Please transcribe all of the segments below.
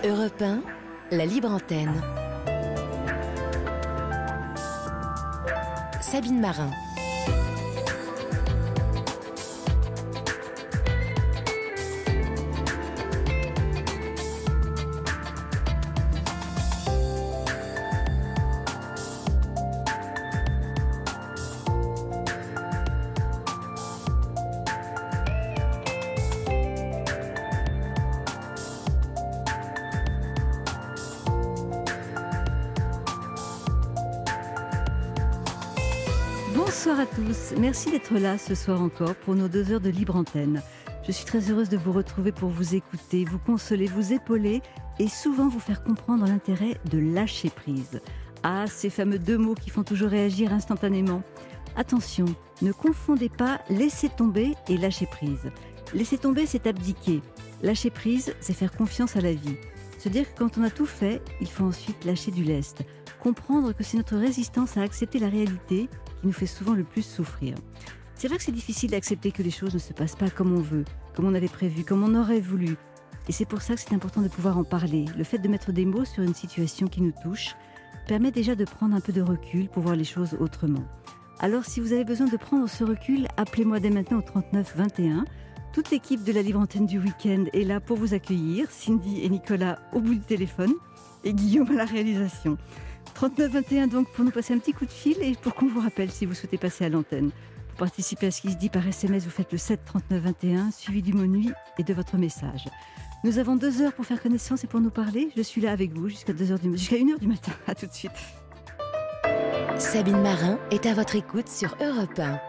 Europe 1, la libre antenne. Sabine Marin. Bonsoir à tous, merci d'être là ce soir encore pour nos 2 heures de libre antenne. Je suis très heureuse de vous retrouver pour vous écouter, vous consoler, vous épauler et souvent vous faire comprendre l'intérêt de lâcher prise. Ah, ces fameux 2 mots qui font toujours réagir instantanément. Attention, ne confondez pas laisser tomber et lâcher prise. Laisser tomber, c'est abdiquer. Lâcher prise, c'est faire confiance à la vie. Se dire que quand on a tout fait, il faut ensuite lâcher du lest. Comprendre que c'est notre résistance à accepter la réalité qui nous fait souvent le plus souffrir. C'est vrai que c'est difficile d'accepter que les choses ne se passent pas comme on veut, comme on avait prévu, comme on aurait voulu. Et c'est pour ça que c'est important de pouvoir en parler. Le fait de mettre des mots sur une situation qui nous touche permet déjà de prendre un peu de recul pour voir les choses autrement. Alors si vous avez besoin de prendre ce recul, appelez-moi dès maintenant au 39 21. Toute l'équipe de la Libre Antenne du week-end est là pour vous accueillir. Cindy et Nicolas au bout du téléphone et Guillaume à la réalisation. 39 21 donc pour nous passer un petit coup de fil et pour qu'on vous rappelle si vous souhaitez passer à l'antenne. Pour participer à ce qui se dit par SMS, vous faites le 7 39 21 suivi du mot nuit et de votre message. Nous avons 2 heures pour faire connaissance et pour nous parler. Je suis là avec vous jusqu'à 1h du matin. À tout de suite. Sabine Marin est à votre écoute sur Europe 1.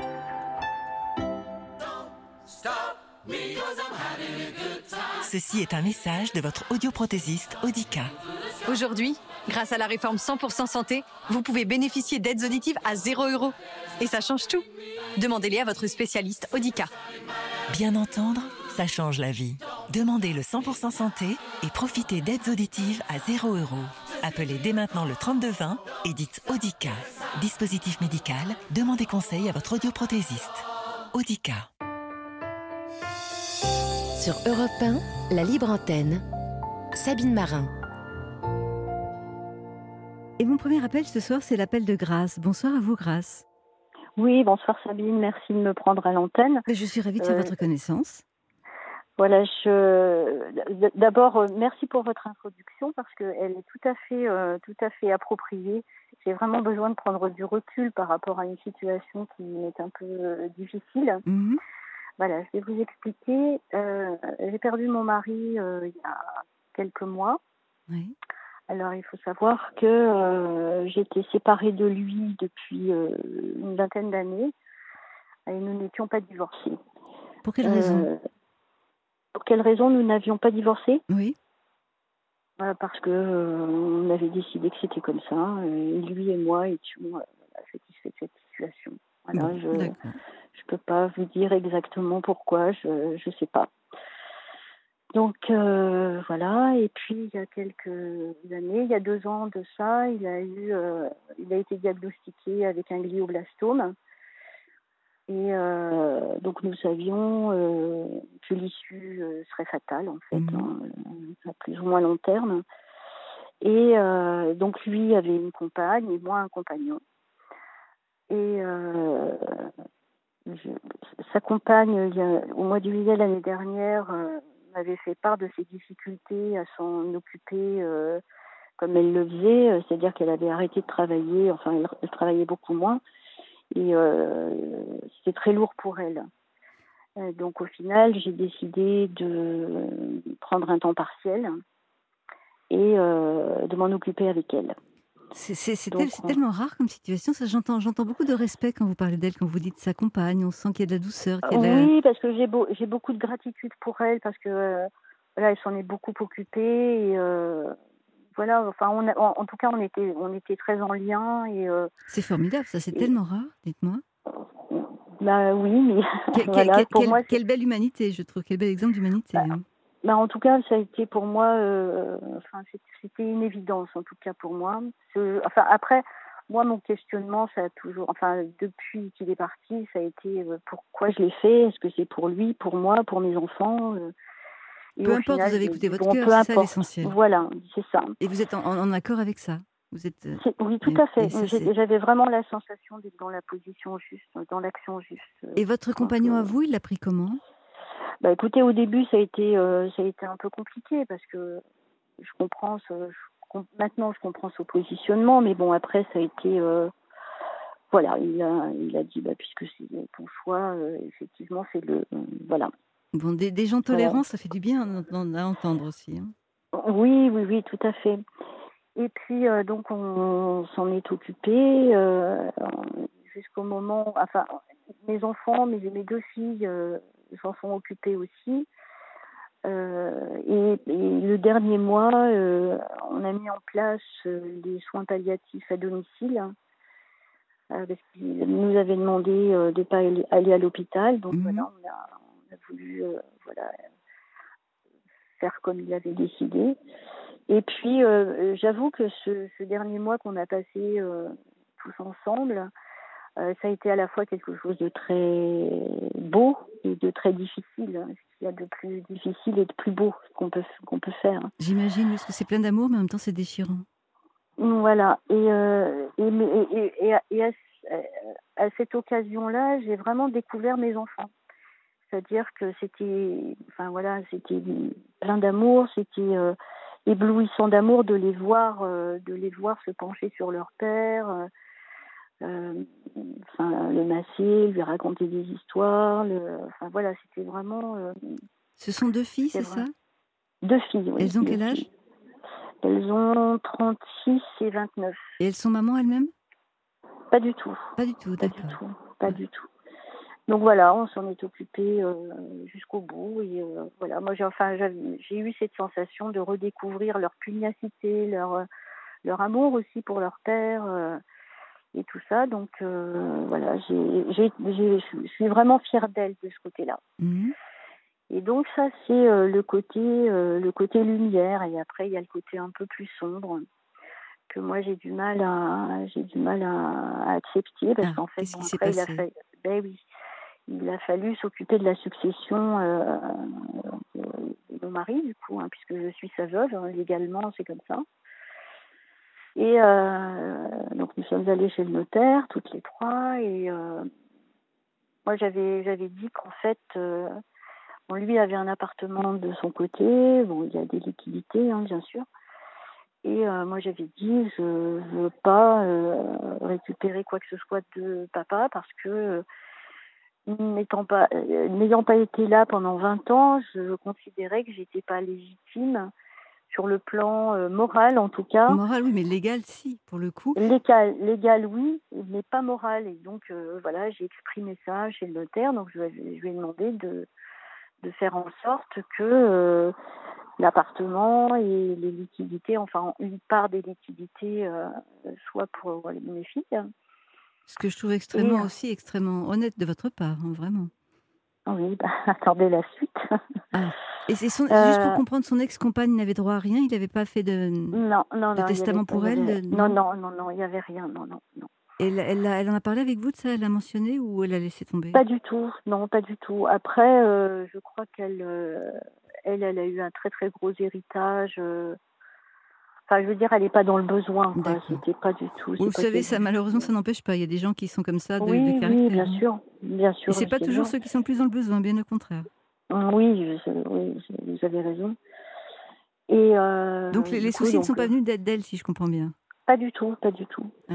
Ceci est un message de votre audioprothésiste Audica. Aujourd'hui, grâce à la réforme 100% santé, vous pouvez bénéficier d'aides auditives à 0 €. Et ça change tout. Demandez-les à votre spécialiste Audica. Bien entendre, ça change la vie. Demandez le 100% santé et profitez d'aides auditives à 0 €. Appelez dès maintenant le 3220 et dites Audica. Dispositif médical, demandez conseil à votre audioprothésiste. Audica. Sur Europe 1, la libre antenne. Sabine Marin. Et mon premier appel ce soir, c'est l'appel de Grace. Bonsoir à vous, Grace. Oui, bonsoir Sabine, merci de me prendre à l'antenne. Je suis ravie de faire votre connaissance. Voilà, d'abord, merci pour votre introduction parce qu'elle est tout à fait appropriée. J'ai vraiment besoin de prendre du recul par rapport à une situation qui est un peu difficile. Mm-hmm. Voilà, je vais vous expliquer. J'ai perdu mon mari il y a quelques mois. Oui. Alors, il faut savoir que j'étais séparée de lui depuis une vingtaine d'années et nous n'étions pas divorcés. Pour quelle raison ? Pour quelle raison nous n'avions pas divorcé ? Oui. Parce que on avait décidé que c'était comme ça. Et lui et moi étions satisfaits de cette situation. Voilà, Bon, je peux pas vous dire exactement pourquoi, je sais pas. Donc voilà, et puis il y a quelques années, il y a 2 ans de ça, il a été diagnostiqué avec un glioblastome. Et donc nous savions que l'issue serait fatale en fait, à plus ou moins long terme. Et donc lui avait une compagne et moi un compagnon. Et sa compagne, au mois de juillet l'année dernière, m'avait fait part de ses difficultés à s'en occuper comme elle le faisait, c'est-à-dire qu'elle avait arrêté de travailler, enfin elle travaillait beaucoup moins, et c'était très lourd pour elle. Donc au final, j'ai décidé de prendre un temps partiel et de m'en occuper avec elle. C'est tellement rare comme situation. Ça, j'entends beaucoup de respect quand vous parlez d'elle, quand vous dites sa compagne. On sent qu'il y a de la douceur. Oui, parce que j'ai beaucoup de gratitude pour elle, parce que voilà, elle s'en est beaucoup occupée. Et, voilà, enfin, en tout cas, on était très en lien. Et, c'est formidable, ça, c'est tellement rare, dites-moi. Bah oui, mais voilà, pour moi, quelle belle humanité, je trouve, quel bel exemple d'humanité. En tout cas, ça a été pour moi, c'était une évidence, en tout cas pour moi. Après, moi, mon questionnement, ça a toujours, depuis qu'il est parti, ça a été pourquoi je l'ai fait. Est-ce que c'est pour lui, pour moi, pour mes enfants Et Peu au importe, final, vous avez je me écouté dis, votre bon, cœur, peu c'est ça importe. l'essentiel. Voilà, c'est ça. Et vous êtes en accord avec ça. Vous êtes. Oui, tout à fait. Et ça, c'est- J'avais vraiment la sensation d'être dans la position juste, dans l'action juste. Et votre Donc, compagnon à vous, il l'a pris comment? bah, écoutez, au début, ça a été un peu compliqué parce que je comprends, maintenant, je comprends son positionnement, mais bon, après, ça a été, voilà, il a dit, bah, puisque c'est ton choix, effectivement, c'est voilà. Bon, des gens Voilà. tolérants, ça fait du bien à entendre aussi. Hein. Oui, oui, oui, tout à fait. Et puis, donc, on s'en est occupé jusqu'au moment, enfin, mes enfants, mes 2 filles s'en sont occupés aussi. Et le dernier mois, on a mis en place les soins palliatifs à domicile, parce qu'il nous avait demandé de ne pas aller à l'hôpital. Donc Mhm. voilà, on a voulu voilà, faire comme il avait décidé. Et puis, j'avoue que ce dernier mois qu'on a passé tous ensemble, ça a été à la fois quelque chose de très beau et de très difficile. Ce qu'il y a de plus difficile et de plus beau qu'on peut faire. J'imagine, parce que c'est plein d'amour, mais en même temps, c'est déchirant. Voilà. Et à cette occasion-là, j'ai vraiment découvert mes enfants. C'est-à-dire que c'était, enfin voilà, c'était plein d'amour, c'était éblouissant d'amour de les voir se pencher sur leur père. Enfin, le masser, lui raconter des histoires. Enfin voilà, c'était vraiment. Ce sont 2 filles, c'est C'était vrai. ça? 2 filles, oui. Elles ont 2 quel âge? filles. Elles ont 36 et 29. Et elles sont mamans elles-mêmes? Pas du tout. Pas du tout, Pas du d'accord. tout. Pas du tout. Donc voilà, on s'en est occupé jusqu'au bout. Et voilà, moi j'ai eu cette sensation de redécouvrir leur pugnacité, leur amour aussi pour leur père. Et tout ça, donc voilà, je suis vraiment fière d'elle de ce côté-là. Mhm. Et donc ça, c'est le côté lumière, et après il y a le côté un peu plus sombre que moi j'ai du mal à accepter, parce Ah, qu'en fait, qu'est-ce bon, qui s'est après passé? ben oui, il a fallu s'occuper de la succession de mon mari, du coup, hein, puisque je suis sa veuve, hein, légalement c'est comme ça. Et donc nous sommes allés chez le notaire, toutes les trois, et moi j'avais dit qu'en fait, bon, lui avait un appartement de son côté, bon il y a des liquidités, hein, bien sûr, et moi j'avais dit je veux pas récupérer quoi que ce soit de papa, parce que n'ayant pas été là pendant 20 ans, je considérais que j'étais pas légitime sur le plan moral, en tout cas. Moral, oui, mais légal, si, pour le coup. Légal, oui, mais pas moral. Et donc, voilà, j'ai exprimé ça chez le notaire. Donc, je lui ai demandé de faire en sorte que l'appartement et les liquidités, enfin, une part des liquidités, soit pour mes filles. Ce que je trouve Et extrêmement honnête de votre part, hein, vraiment. oui, bah, attendez la suite. Ah, et c'est juste pour Euh, comprendre, son ex-compagne n'avait droit à rien, il n'avait pas fait de non, non, de non, testament pour elle, non, non? non, non, non, il y avait rien, non, non, non. Et elle en a parlé avec vous de ça? Elle l'a mentionné ou elle a laissé tomber? Pas du tout, non, pas du tout. Après, je crois elle a eu un très très gros héritage. Enfin, je veux dire, elle n'est pas dans le besoin, quoi. D'accord. C'était pas du tout. Vous C'est pas savez, qu'elle. ça malheureusement, ça n'empêche pas. Il y a des gens qui sont comme ça de Oui, oui, caractère. Hein. bien Et sûr, c'est pas c'est toujours vrai. ceux qui sont le plus dans le besoin, bien au contraire. Oui, vous avez raison. Et Donc les, du les coup, soucis ne sont donc, pas venus d'elle, si je comprends bien. pas du tout, pas du tout. Ah.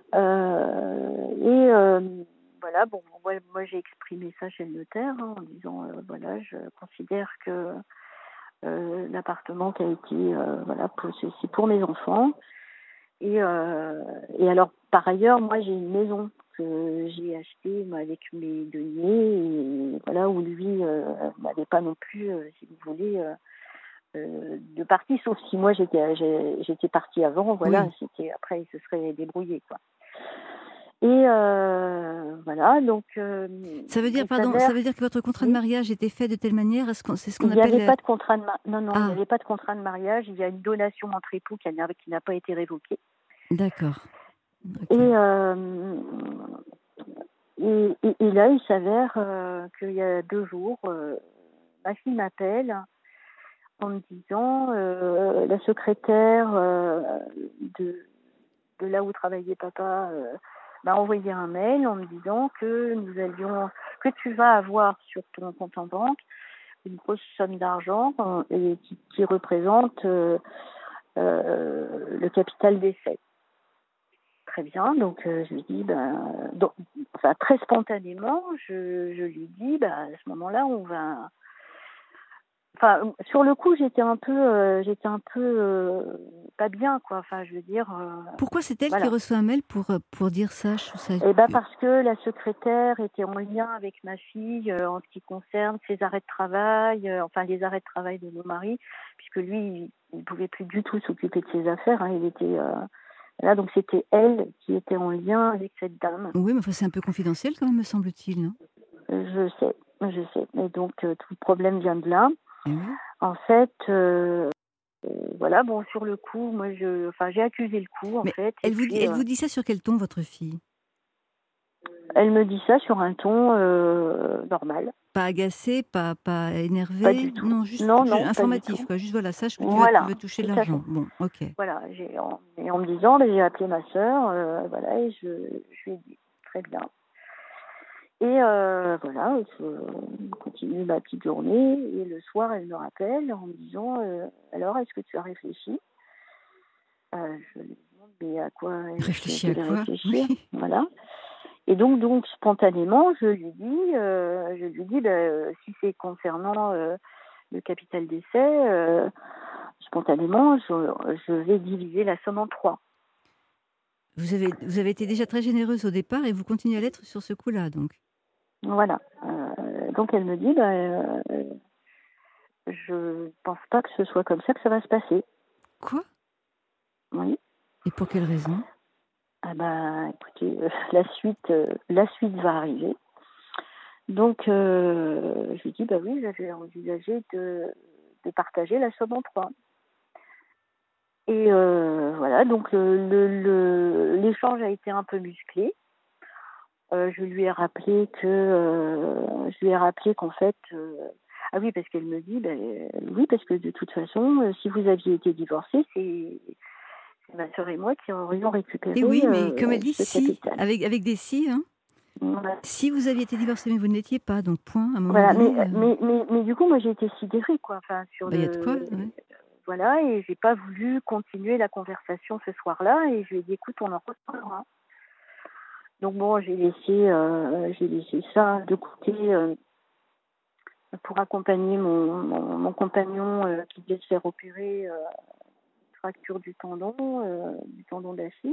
Et voilà, bon, moi j'ai exprimé ça chez le notaire, hein, en disant, voilà, je considère que l'appartement qui a été, voilà, c'est pour mes enfants. Et alors, par ailleurs, moi, j'ai une maison que j'ai achetée moi, avec mes deniers, et voilà, où lui n'avait pas non plus, si vous voulez, de partie, sauf si moi j'étais partie avant, voilà, Oui. après il se serait débrouillé, quoi. Et voilà, donc Ça veut dire, il pardon, ça s'avère, veut dire que votre contrat de oui, mariage était fait de telle manière, c'est ce qu'on il n'y avait appelle... pas de contrat de non, non, il n'y Ah, avait pas de contrat de mariage. Il y a une donation entre époux qui n'a pas été révoquée. d'accord. Et, Ok. et là, il s'avère qu'il y a 2 jours, ma fille m'appelle en me disant, la secrétaire de, de là où travaillait papa m'a envoyé un mail en me disant que tu vas avoir sur ton compte en banque une grosse somme d'argent et qui représente le capital d'essai. Très bien, donc je lui dis, très spontanément, je lui dis, à ce moment-là, on va. Enfin, sur le coup, j'étais un peu pas bien, quoi. Enfin, je veux dire. Pourquoi c'est elle qui Voilà. reçoit un mail pour dire ça, je trouve ça... Eh ben parce que la secrétaire était en lien avec ma fille en ce qui concerne ses arrêts de travail, les arrêts de travail de nos maris, puisque lui, il ne pouvait plus du tout s'occuper de ses affaires. Hein, il était là, donc c'était elle qui était en lien avec cette dame. Oui, mais enfin, c'est un peu confidentiel quand même, me semble-t-il, non? Je sais. Et donc tout le problème vient de là. Eh oui. En fait, voilà, bon, sur le coup, moi, j'ai accusé le coup, en Mais fait. elle vous dit ça sur quel ton, votre fille? Elle me dit ça sur un ton normal. Pas agacée, pas énervée? Pas du tout. Non, juste Non, informatif, pas quoi. Juste voilà, sache que voilà, tu veux toucher de tout à l'argent. fait. Bon, ok. Voilà, en me disant, j'ai appelé ma sœur, voilà, et je lui ai dit, très bien. Et voilà, je continue ma petite journée, et le soir, elle me rappelle en me disant, alors, est-ce que tu as réfléchi? Je lui demande, mais à quoi Réfléchis je à vais quoi? réfléchir? Oui. Voilà. Et donc spontanément, je lui dis, si c'est concernant le capital d'essai, spontanément, je vais diviser la somme en 3. Vous avez été déjà très généreuse au départ et vous continuez à l'être sur ce coup-là, donc. Voilà. Donc elle me dit, je pense pas que ce soit comme ça que ça va se passer. Quoi? Oui. Et pour quelle raison? Ah écoutez, la suite va arriver. Donc je lui dis, oui, j'avais envisagé de partager la somme en 3. Et voilà, donc l'échange a été un peu musclé. Je lui ai rappelé qu'en fait, ah oui, parce qu'elle me dit, oui, parce que de toute façon, si vous aviez été divorcés, c'est ma sœur et moi qui aurions récupéré Et oui, mais comme elle dit, ce si, capital. avec des si, hein. Voilà. Si vous aviez été divorcée, mais vous ne l'étiez pas, donc point, à un moment Voilà, donné... mais du coup, moi, j'ai été sidérée, quoi. Enfin, sur y a de quoi, ouais. Voilà, et j'ai pas voulu continuer la conversation ce soir-là, et je lui ai dit, écoute, on en reparlera. Donc bon, j'ai laissé ça de côté pour accompagner mon compagnon qui devait se faire opérer fracture du tendon d'Achille.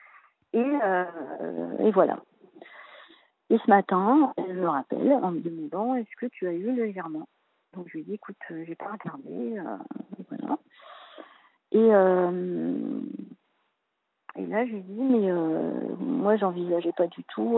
Et voilà. Et ce matin, elle me rappelle en me demandant, est-ce que tu as eu le virement? Donc je lui dis, écoute, j'ai pas regardé, voilà. Et là, je lui dis, mais moi, j'envisageais pas du tout.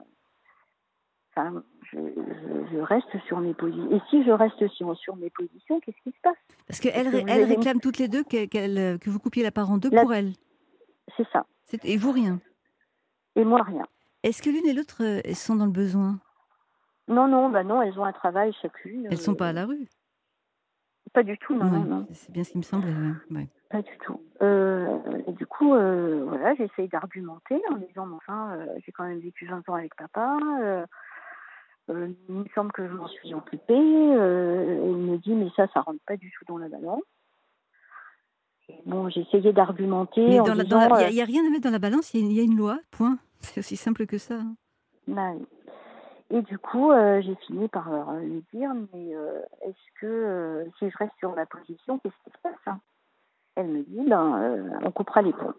Je reste sur mes positions. Et si je reste sur mes positions, qu'est-ce qui se passe? Parce qu'elles réclament toutes les deux que vous coupiez la part en deux pour elles. C'est ça. Et vous, rien. Et moi, rien. Est-ce que l'une et l'autre sont dans le besoin? Non, elles ont un travail chacune. Elles ne sont pas à la rue? Pas du tout, non. C'est bien ce qui me semblait, ouais. Pas du tout. Et du coup, voilà, j'essaye d'argumenter en disant, enfin, j'ai quand même vécu 20 ans avec papa. Il me semble que je m'en suis occupée. Il me dit, mais ça rentre pas du tout dans la balance. Bon, j'ai essayé d'argumenter. Mais en disant, il n'y a rien à mettre dans la balance, il y a une loi, point. C'est aussi simple que ça. Et du coup, j'ai fini par lui dire, mais est-ce que si je reste sur ma position, qu'est-ce qui se passe, hein? Elle me dit, on coupera les ponts.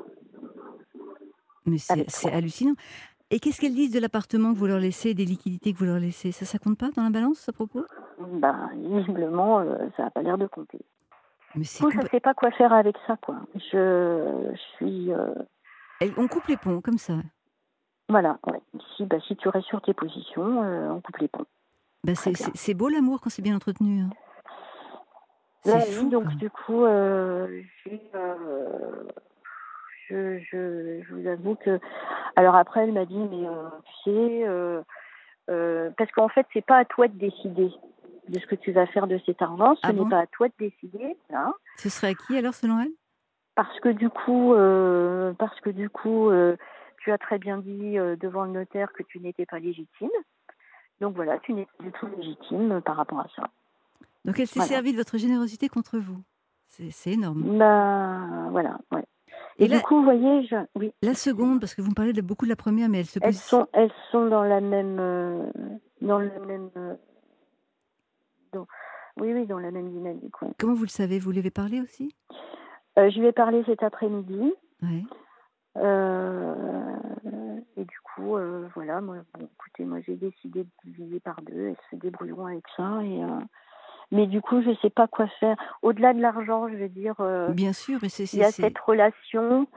Mais c'est hallucinant. Et qu'est-ce qu'elles disent de l'appartement que vous leur laissez, des liquidités que vous leur laissez? Ça compte pas dans la balance, à propos? Visiblement, ça n'a pas l'air de compter. Mais je ne sais pas quoi faire avec ça, quoi. Je suis... On coupe les ponts, comme ça. Voilà, ouais. Si tu restes sur tes positions, on coupe les ponts. C'est beau l'amour quand c'est bien entretenu. Hein. C'est fou. Donc, du coup, je vous avoue que... Alors après, elle m'a dit, mais tu sais... parce qu'en fait, c'est pas à toi de décider. de ce que tu vas faire de cet argent. Ce Ah n'est bon? pas à toi de décider. Voilà. Ce serait à qui alors, selon elle? Parce que du coup, tu as très bien dit devant le notaire que tu n'étais pas légitime. Donc voilà, tu n'es pas du tout légitime par rapport à ça. Donc elle s'est Voilà. servie de votre générosité contre vous. C'est énorme. Bah, voilà, ouais. Et Et là, du coup, vous voyez, oui, la seconde, parce que vous me parlez beaucoup de la première, mais elle se pose... elles sont dans la même, dans le même, dans la même dynamique. Ouais. Comment vous le savez? Vous lui avez parlé aussi? Je lui ai parlé cet après-midi. Ouais. Et du coup, voilà, écoutez, moi j'ai décidé de diviser par 2. Elles se débrouilleront avec ça. Mais du coup, je ne sais pas quoi faire. Au-delà de l'argent, je veux dire, Bien sûr, mais il y a cette relation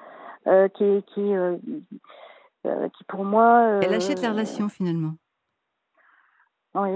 qui pour moi... Elle achète la relation, finalement. Oui,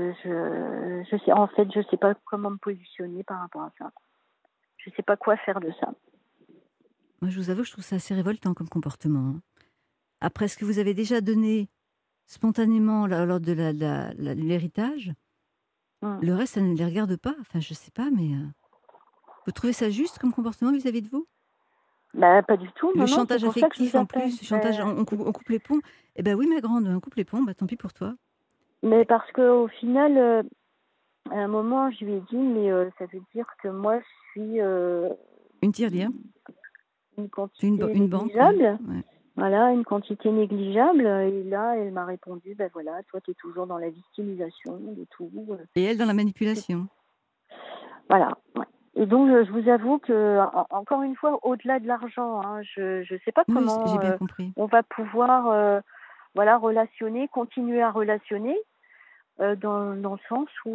je sais, en fait, je sais pas comment me positionner par rapport à ça. Je sais pas quoi faire de ça. Moi, je vous avoue, je trouve ça assez révoltant comme comportement. Hein. Après ce que vous avez déjà donné spontanément lors de l'héritage, le reste, ça ne les regarde pas. Enfin, je sais pas, mais vous trouvez ça juste comme comportement vis-à-vis de vous? Bah, pas du tout. Le chantage affectif en plus, le chantage, on coupe les ponts. Eh ben oui, ma grande, on coupe les ponts, bah tant pis pour toi. Mais parce qu'au final, à un moment, je lui ai dit, mais ça veut dire que moi, je suis une tirelire, une quantité une négligeable. Banque, ouais. Voilà, une quantité négligeable. Et là, elle m'a répondu, ben voilà, toi, tu es toujours dans la victimisation de tout. Et elle dans la manipulation. Voilà, ouais. Et donc, je vous avoue que, encore une fois, au-delà de l'argent, hein, je ne sais pas Oui, comment j'ai bien compris. on va pouvoir relationner, continuer à relationner dans le sens où,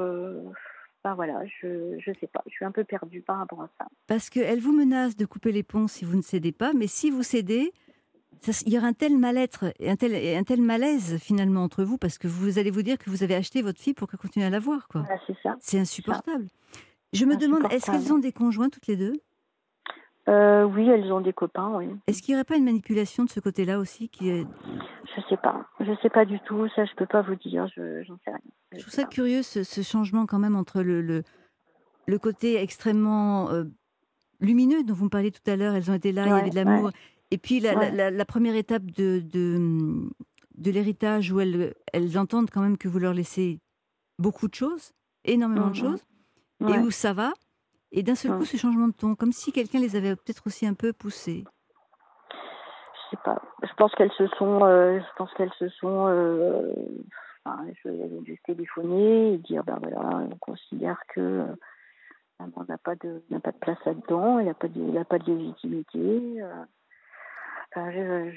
voilà, je sais pas, je suis un peu perdue par rapport à ça. Parce qu'elle vous menace de couper les ponts si vous ne cédez pas, mais si vous cédez, il y aura un tel mal-être et un tel malaise finalement entre vous, parce que vous allez vous dire que vous avez acheté votre fille pour qu'elle continue à la voir, quoi. Voilà, c'est ça. C'est insupportable. Je me demande, est-ce qu'elles ont des conjoints toutes les deux? Oui, elles ont des copains, oui. Est-ce qu'il n'y aurait pas une manipulation de ce côté-là aussi Je sais pas du tout, ça je peux pas vous dire, j'en sais rien. Je trouve ça curieux ce changement quand même entre le côté extrêmement lumineux dont vous me parliez tout à l'heure, elles ont été là, il y avait de l'amour, ouais. Et puis la première étape de l'héritage où elles entendent quand même que vous leur laissez beaucoup de choses, énormément de choses, et où ça va. Et d'un seul coup, ce changement de ton, comme si quelqu'un les avait peut-être aussi un peu poussées. Je sais pas. Je pense qu'elles se sont. Elles ont dû téléphoner et dire, ben voilà, on considère que maman n'a pas de place là-dedans, elle n'a pas de légitimité. Enfin,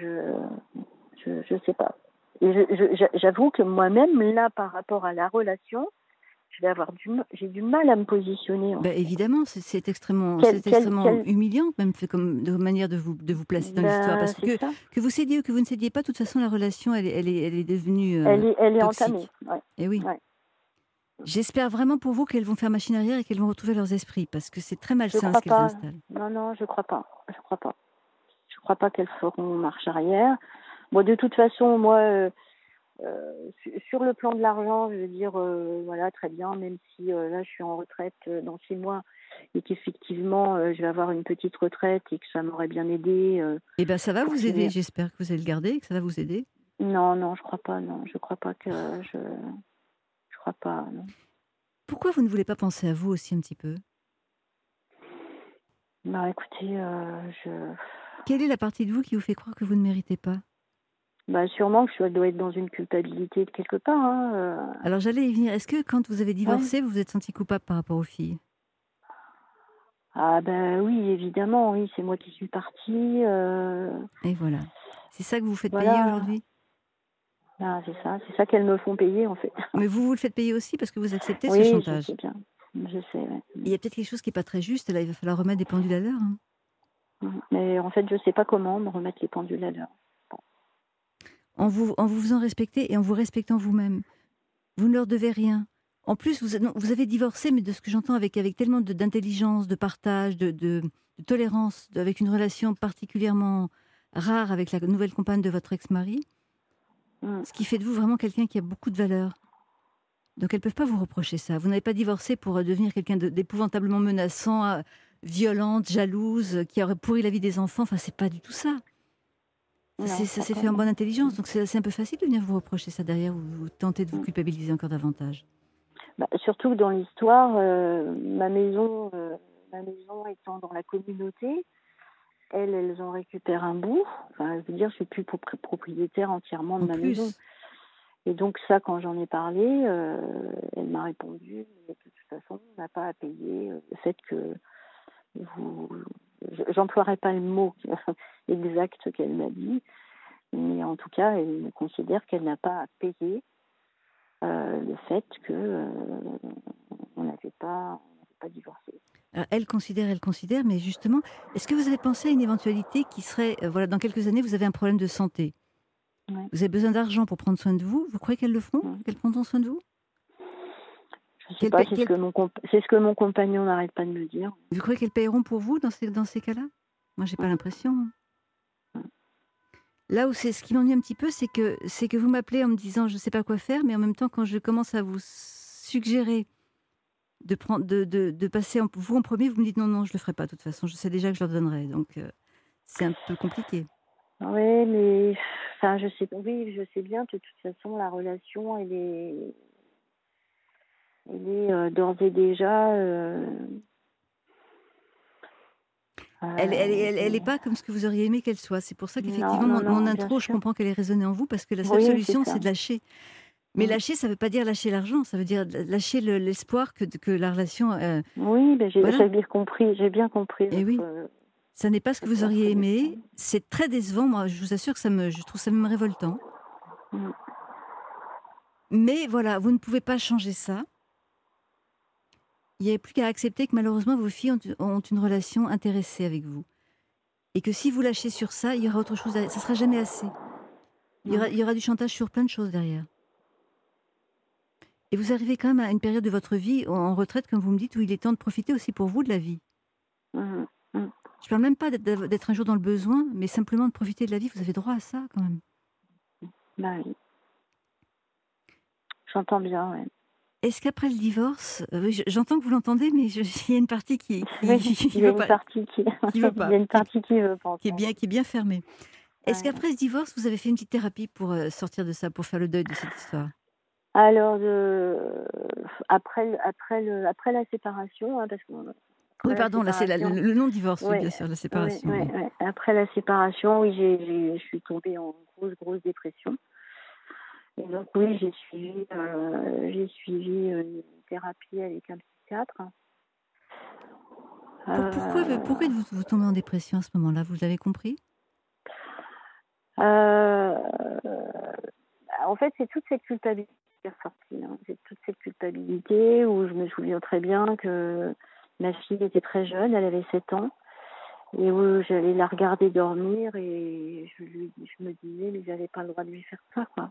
je sais pas. Et j'avoue que moi-même, là, par rapport à la relation, j'ai du mal à me positionner. Évidemment, c'est extrêmement humiliant, même fait comme de manière de vous placer dans l'histoire, parce que vous cédiez ou que vous ne cédiez pas, de toute façon la relation elle est devenue elle est toxique. entamée. Ouais. Et oui. Ouais. J'espère vraiment pour vous qu'elles vont faire machine arrière et qu'elles vont retrouver leurs esprits, parce que c'est très malsain ce qu'elles installent. Non, je crois pas. Je crois pas qu'elles feront marche arrière. Bon, de toute façon, moi. Sur le plan de l'argent, je veux dire, voilà, très bien, même si là, je suis en retraite dans 6 mois et qu'effectivement, je vais avoir une petite retraite et que ça m'aurait bien aidé. Eh bien, ça va vous aider, j'espère que vous allez le garder et que ça va vous aider. Non, je crois pas, non. Je crois pas que... Je crois pas, non. Pourquoi vous ne voulez pas penser à vous aussi un petit peu? Bah, écoutez, Quelle est la partie de vous qui vous fait croire que vous ne méritez pas? Bah, sûrement que je dois être dans une culpabilité de quelque part. Hein, Alors j'allais y venir. Est-ce que quand vous avez divorcé, vous vous êtes senti coupable par rapport aux filles? Ah ben oui, évidemment, oui, c'est moi qui suis partie. Et voilà. C'est ça que vous vous faites payer aujourd'hui? Ah, c'est ça qu'elles me font payer en fait. Mais vous le faites payer aussi parce que vous acceptez ce chantage. Je sais bien. Je sais, ouais. Il y a peut-être quelque chose qui n'est pas très juste, là il va falloir remettre des pendules à l'heure. Hein. Mais en fait, je ne sais pas comment me remettre les pendules à l'heure. En vous faisant respecter et en vous respectant vous-même. Vous ne leur devez rien. En plus, vous avez divorcé, mais de ce que j'entends, avec tellement d'intelligence, de partage, de tolérance, avec une relation particulièrement rare avec la nouvelle compagne de votre ex-mari, ce qui fait de vous vraiment quelqu'un qui a beaucoup de valeur. Donc elles ne peuvent pas vous reprocher ça. Vous n'avez pas divorcé pour devenir quelqu'un d'épouvantablement menaçant, violente, jalouse, qui aurait pourri la vie des enfants. Enfin, c'est pas du tout ça. Non, Ça s'est fait en bonne intelligence. Donc c'est un peu facile de venir vous reprocher ça derrière ou vous tentez de vous culpabiliser encore davantage. Surtout que dans l'histoire, ma maison étant dans la communauté, elles en récupèrent un bout. Enfin, je veux dire, je suis plus propriétaire entièrement de ma maison. Et donc ça, quand j'en ai parlé, elle m'a répondu, mais de toute façon, on n'a pas à payer le fait que vous... J'emploierai pas le mot exact qu'elle m'a dit, mais en tout cas, elle considère qu'elle n'a pas à payer le fait que on n'avait pas divorcé. Alors, elle considère, mais justement, est-ce que vous avez pensé à une éventualité qui serait, voilà, dans quelques années, vous avez un problème de santé. Ouais. Vous avez besoin d'argent pour prendre soin de vous. Vous croyez qu'elles le feront, qu'elles prendront soin de vous? Je ne sais pas, c'est ce que mon compagnon n'arrête pas de me dire. Vous croyez qu'elles paieront pour vous dans ces cas-là? Moi, j'ai pas l'impression. Là où c'est ce qui m'ennuie un petit peu, c'est que vous m'appelez en me disant je ne sais pas quoi faire, mais en même temps, quand je commence à vous suggérer de passer vous en premier, vous me dites non, je le ferai pas. De toute façon, je sais déjà que je leur donnerai. Donc, c'est un peu compliqué. Oui, mais enfin, je sais bien que de toute façon, la relation, elle est d'ores et déjà. Elle n'est pas comme ce que vous auriez aimé qu'elle soit. C'est pour ça qu'effectivement, mon intro, je comprends qu'elle ait résonné en vous, parce que la seule solution, c'est de lâcher. Mais lâcher, ça ne veut pas dire lâcher l'argent, ça veut dire lâcher l'espoir que la relation... Oui, ben j'ai bien compris. Et oui, ça n'est pas ce que vous auriez aimé. C'est très décevant, moi, je vous assure que je trouve ça même révoltant. Mais voilà, vous ne pouvez pas changer ça. Il n'y a plus qu'à accepter que malheureusement, vos filles ont une relation intéressée avec vous. Et que si vous lâchez sur ça, il y aura autre chose derrière. Ça ne sera jamais assez. Il y aura du chantage sur plein de choses derrière. Et vous arrivez quand même à une période de votre vie en retraite, comme vous me dites, où il est temps de profiter aussi pour vous de la vie. Je ne parle même pas d'être un jour dans le besoin, mais simplement de profiter de la vie. Vous avez droit à ça quand même. Bah oui. J'entends bien, oui. Est-ce qu'après le divorce, j'entends que vous l'entendez, mais il y a une partie qui veut pas. Il y a une partie qui veut pas. Qui est bien fermée. Est-ce qu'après ce divorce, vous avez fait une petite thérapie pour sortir de ça, pour faire le deuil de cette histoire? Alors, après la séparation, parce que... Oui, pardon, là c'est le non-divorce, oui, bien sûr, la séparation. Oui. Après la séparation, oui, je suis tombée en grosse dépression. Et donc oui, j'ai suivi une thérapie avec un psychiatre. Pourquoi vous tombez en dépression à ce moment-là? Vous l'avez compris? En fait, c'est toute cette culpabilité qui est ressortie. C'est toute cette culpabilité où je me souviens très bien que ma fille était très jeune, elle avait 7 ans, et où j'allais la regarder dormir et je me disais, mais j'avais pas le droit de lui faire ça, quoi.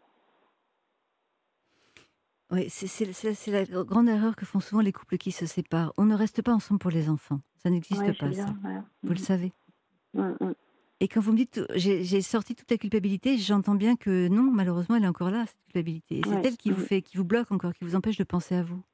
Oui, c'est la grande erreur que font souvent les couples qui se séparent. On ne reste pas ensemble pour les enfants. Ça n'existe pas, ça. Vous le savez. Et quand vous me dites, j'ai sorti toute la culpabilité, j'entends bien que non, malheureusement, elle est encore là, cette culpabilité. Et c'est elle qui vous bloque encore, qui vous empêche de penser à vous.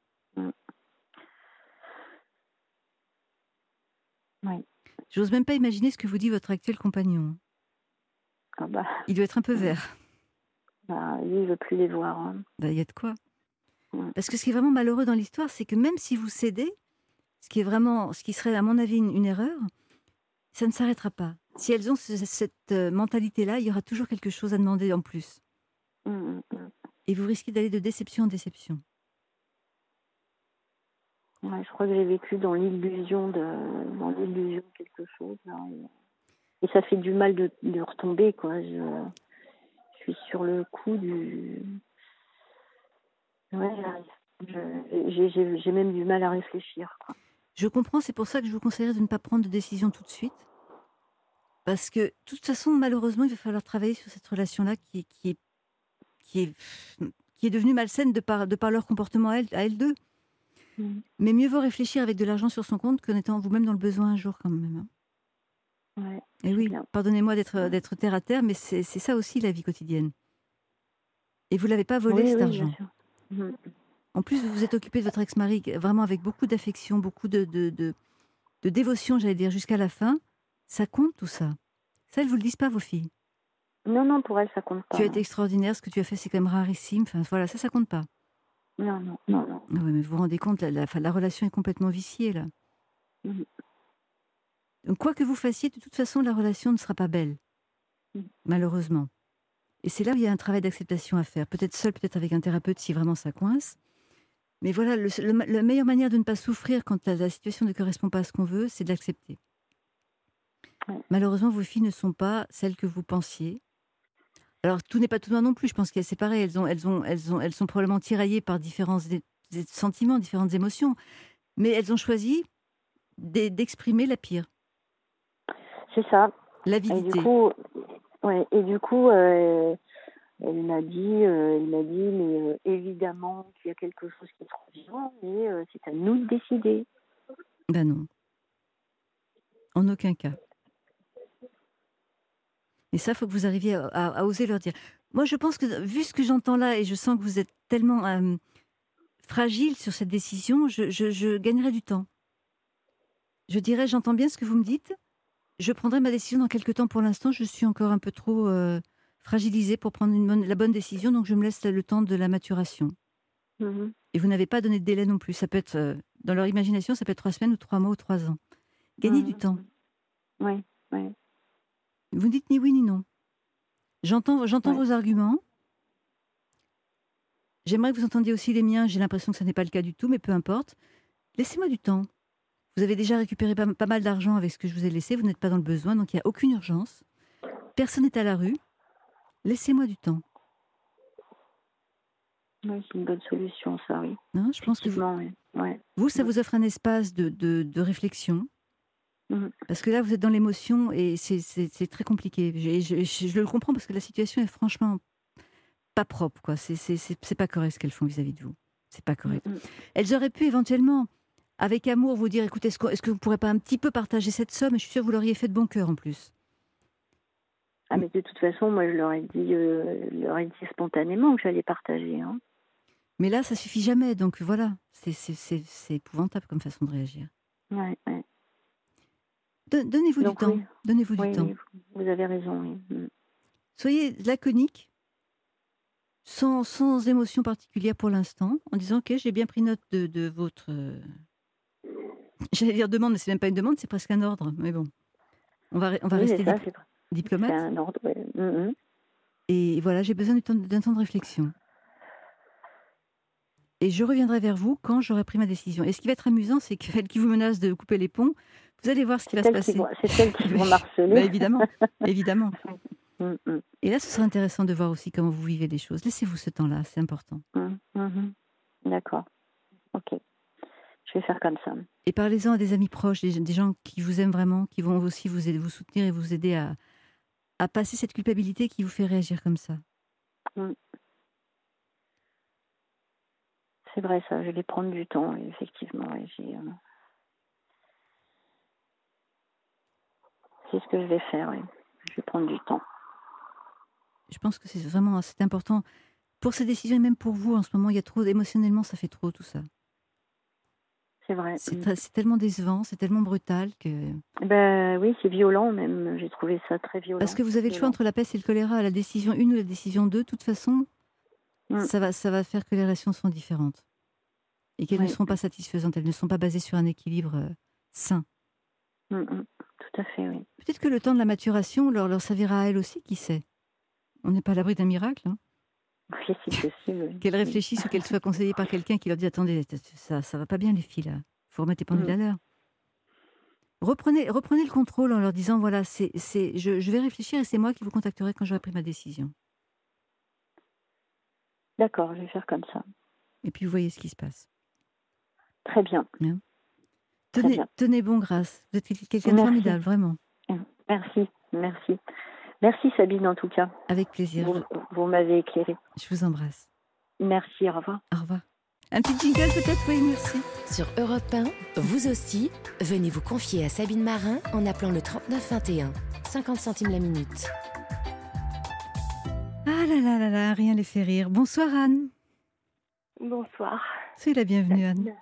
Oui. J'ose même pas imaginer ce que vous dit votre actuel compagnon. Il doit être un peu vert. Lui, il veut plus les voir. Il y a de quoi. Parce que ce qui est vraiment malheureux dans l'histoire, c'est que même si vous cédez, ce qui serait à mon avis une erreur, ça ne s'arrêtera pas. Si elles ont cette mentalité-là, il y aura toujours quelque chose à demander en plus. Et vous risquez d'aller de déception en déception. Je crois que j'ai vécu dans l'illusion de quelque chose. Là, et ça fait du mal de retomber, quoi. Je suis sur le coup du... j'ai même du mal à réfléchir, quoi. Je comprends, c'est pour ça que je vous conseillerais de ne pas prendre de décision tout de suite. Parce que, de toute façon, malheureusement, il va falloir travailler sur cette relation-là qui est devenue malsaine de par leur comportement à elles deux. Mais mieux vaut réfléchir avec de l'argent sur son compte qu'en étant vous-même dans le besoin un jour, quand même. Et oui, pardonnez-moi d'être terre à terre, mais c'est ça aussi la vie quotidienne. Et vous ne l'avez pas volé, cet argent. Mhm. En plus, vous vous êtes occupé de votre ex-mari vraiment avec beaucoup d'affection, beaucoup de dévotion, j'allais dire, jusqu'à la fin. Ça compte tout ça. Ça, elles ne vous le disent pas, vos filles. Non, pour elle, ça compte pas. Tu as été extraordinaire, ce que tu as fait, c'est quand même rarissime. Enfin, voilà, ça compte pas. Non. Ah ouais, mais vous vous rendez compte, la relation est complètement viciée, là. Mhm. Donc, quoi que vous fassiez, de toute façon, la relation ne sera pas belle, malheureusement. Et c'est là où il y a un travail d'acceptation à faire. Peut-être seul, peut-être avec un thérapeute, si vraiment ça coince. Mais voilà, la meilleure manière de ne pas souffrir quand la situation ne correspond pas à ce qu'on veut, c'est de l'accepter. Ouais. Malheureusement, vos filles ne sont pas celles que vous pensiez. Alors, tout n'est pas tout noir non plus. Je pense qu'elles c'est pareil. Elles sont probablement tiraillées par différents sentiments, différentes émotions. Mais elles ont choisi d'exprimer la pire, C'est ça. l'avidité. Et du coup, elle m'a dit, mais évidemment qu'il y a quelque chose qui est trop violent, mais c'est à nous de décider. Ben non. En aucun cas. Et ça, il faut que vous arriviez à oser leur dire. Moi, je pense que, vu ce que j'entends là, et je sens que vous êtes tellement fragile sur cette décision, je gagnerai du temps. Je dirais, j'entends bien ce que vous me dites, je prendrai ma décision dans quelques temps. Pour l'instant, je suis encore un peu trop fragilisée pour prendre la bonne décision, donc je me laisse le temps de la maturation. Mhm. Et vous n'avez pas donné de délai non plus. Ça peut être, dans leur imagination, ça peut être 3 semaines ou 3 mois ou 3 ans. Gagnez du temps. Oui. Vous ne dites ni oui ni non. J'entends vos arguments. J'aimerais que vous entendiez aussi les miens. J'ai l'impression que ce n'est pas le cas du tout, mais peu importe. Laissez-moi du temps. Vous avez déjà récupéré pas mal d'argent avec ce que je vous ai laissé. Vous n'êtes pas dans le besoin, donc il n'y a aucune urgence. Personne n'est à la rue. Laissez-moi du temps. Oui, c'est une bonne solution, ça, oui. Hein, je pense que vous, ça vous offre un espace de réflexion. Mhm. Parce que là, vous êtes dans l'émotion et c'est très compliqué. Je le comprends parce que la situation est franchement pas propre, quoi. C'est pas correct ce qu'elles font vis-à-vis de vous. C'est pas correct. Mhm. Elles auraient pu éventuellement, avec amour, vous dire, écoutez, est-ce que vous ne pourrez pas un petit peu partager cette somme? Je suis sûre que vous l'auriez fait de bon cœur en plus. Ah, mais de toute façon, moi, je leur ai dit spontanément que j'allais partager. Hein. Mais là, ça suffit jamais. Donc voilà, c'est épouvantable comme façon de réagir. Ouais. Donnez-vous du temps. Oui. Donnez-vous du temps. Oui, vous avez raison, oui. Mhm. Soyez laconique, sans émotion particulière pour l'instant, en disant ok, j'ai bien pris note de votre. J'allais dire demande, mais c'est même pas une demande, c'est presque un ordre. Mais bon, on va rester diplomate. C'est un ordre, ouais. Mhm. Et voilà, j'ai besoin d'un temps de réflexion. Et je reviendrai vers vous quand j'aurai pris ma décision. Et ce qui va être amusant, c'est que celles qui vous menacent de couper les ponts, vous allez voir ce qui va se passer. C'est celles qui vont m'harceler. Bah, évidemment. Mhm. Et là, ce sera intéressant de voir aussi comment vous vivez les choses. Laissez-vous ce temps-là, c'est important. Mhm. D'accord. Ok. Je vais faire comme ça. Et parlez-en à des amis proches, des gens qui vous aiment vraiment, qui vont aussi vous soutenir et vous aider à passer cette culpabilité qui vous fait réagir comme ça. C'est vrai, ça. Je vais prendre du temps, effectivement. C'est ce que je vais faire, oui. Je vais prendre du temps. Je pense que c'est important pour ces décisions et même pour vous en ce moment. Il y a trop émotionnellement, ça fait trop tout ça. C'est vrai. C'est tellement décevant, c'est tellement brutal que. Ben oui, c'est violent même. J'ai trouvé ça très violent. Parce que vous avez le choix entre la peste et le choléra, la décision 1 ou la décision 2. De toute façon, ça va faire que les réactions sont différentes et qu'elles ne seront pas satisfaisantes. Elles ne sont pas basées sur un équilibre sain. Tout à fait, oui. Peut-être que le temps de la maturation leur servira à elles aussi, qui sait. On n'est pas à l'abri d'un miracle. Hein. Oui, c'est possible. Oui. Qu'elles réfléchissent ou qu'elles soient conseillées par quelqu'un qui leur dit « Attendez, ça va pas bien les filles, là. Il faut remettre les pendules à l'heure. » Reprenez le contrôle en leur disant « Voilà, je vais réfléchir et c'est moi qui vous contacterai quand j'aurai pris ma décision. » D'accord, je vais faire comme ça. Et puis vous voyez ce qui se passe. Très bien. Bien. Tenez bon, Grâce. Vous êtes quelqu'un de formidable, vraiment. Merci. Merci Sabine, en tout cas. Avec plaisir. Vous m'avez éclairée. Je vous embrasse. Merci, au revoir. Au revoir. Un petit jingle peut-être, oui, merci. Sur Europe 1, vous aussi, venez vous confier à Sabine Marin en appelant le 3921. 50 centimes la minute. Ah là, rien les fait rire. Bonsoir Anne. Bonsoir. C'est la bienvenue, Anne.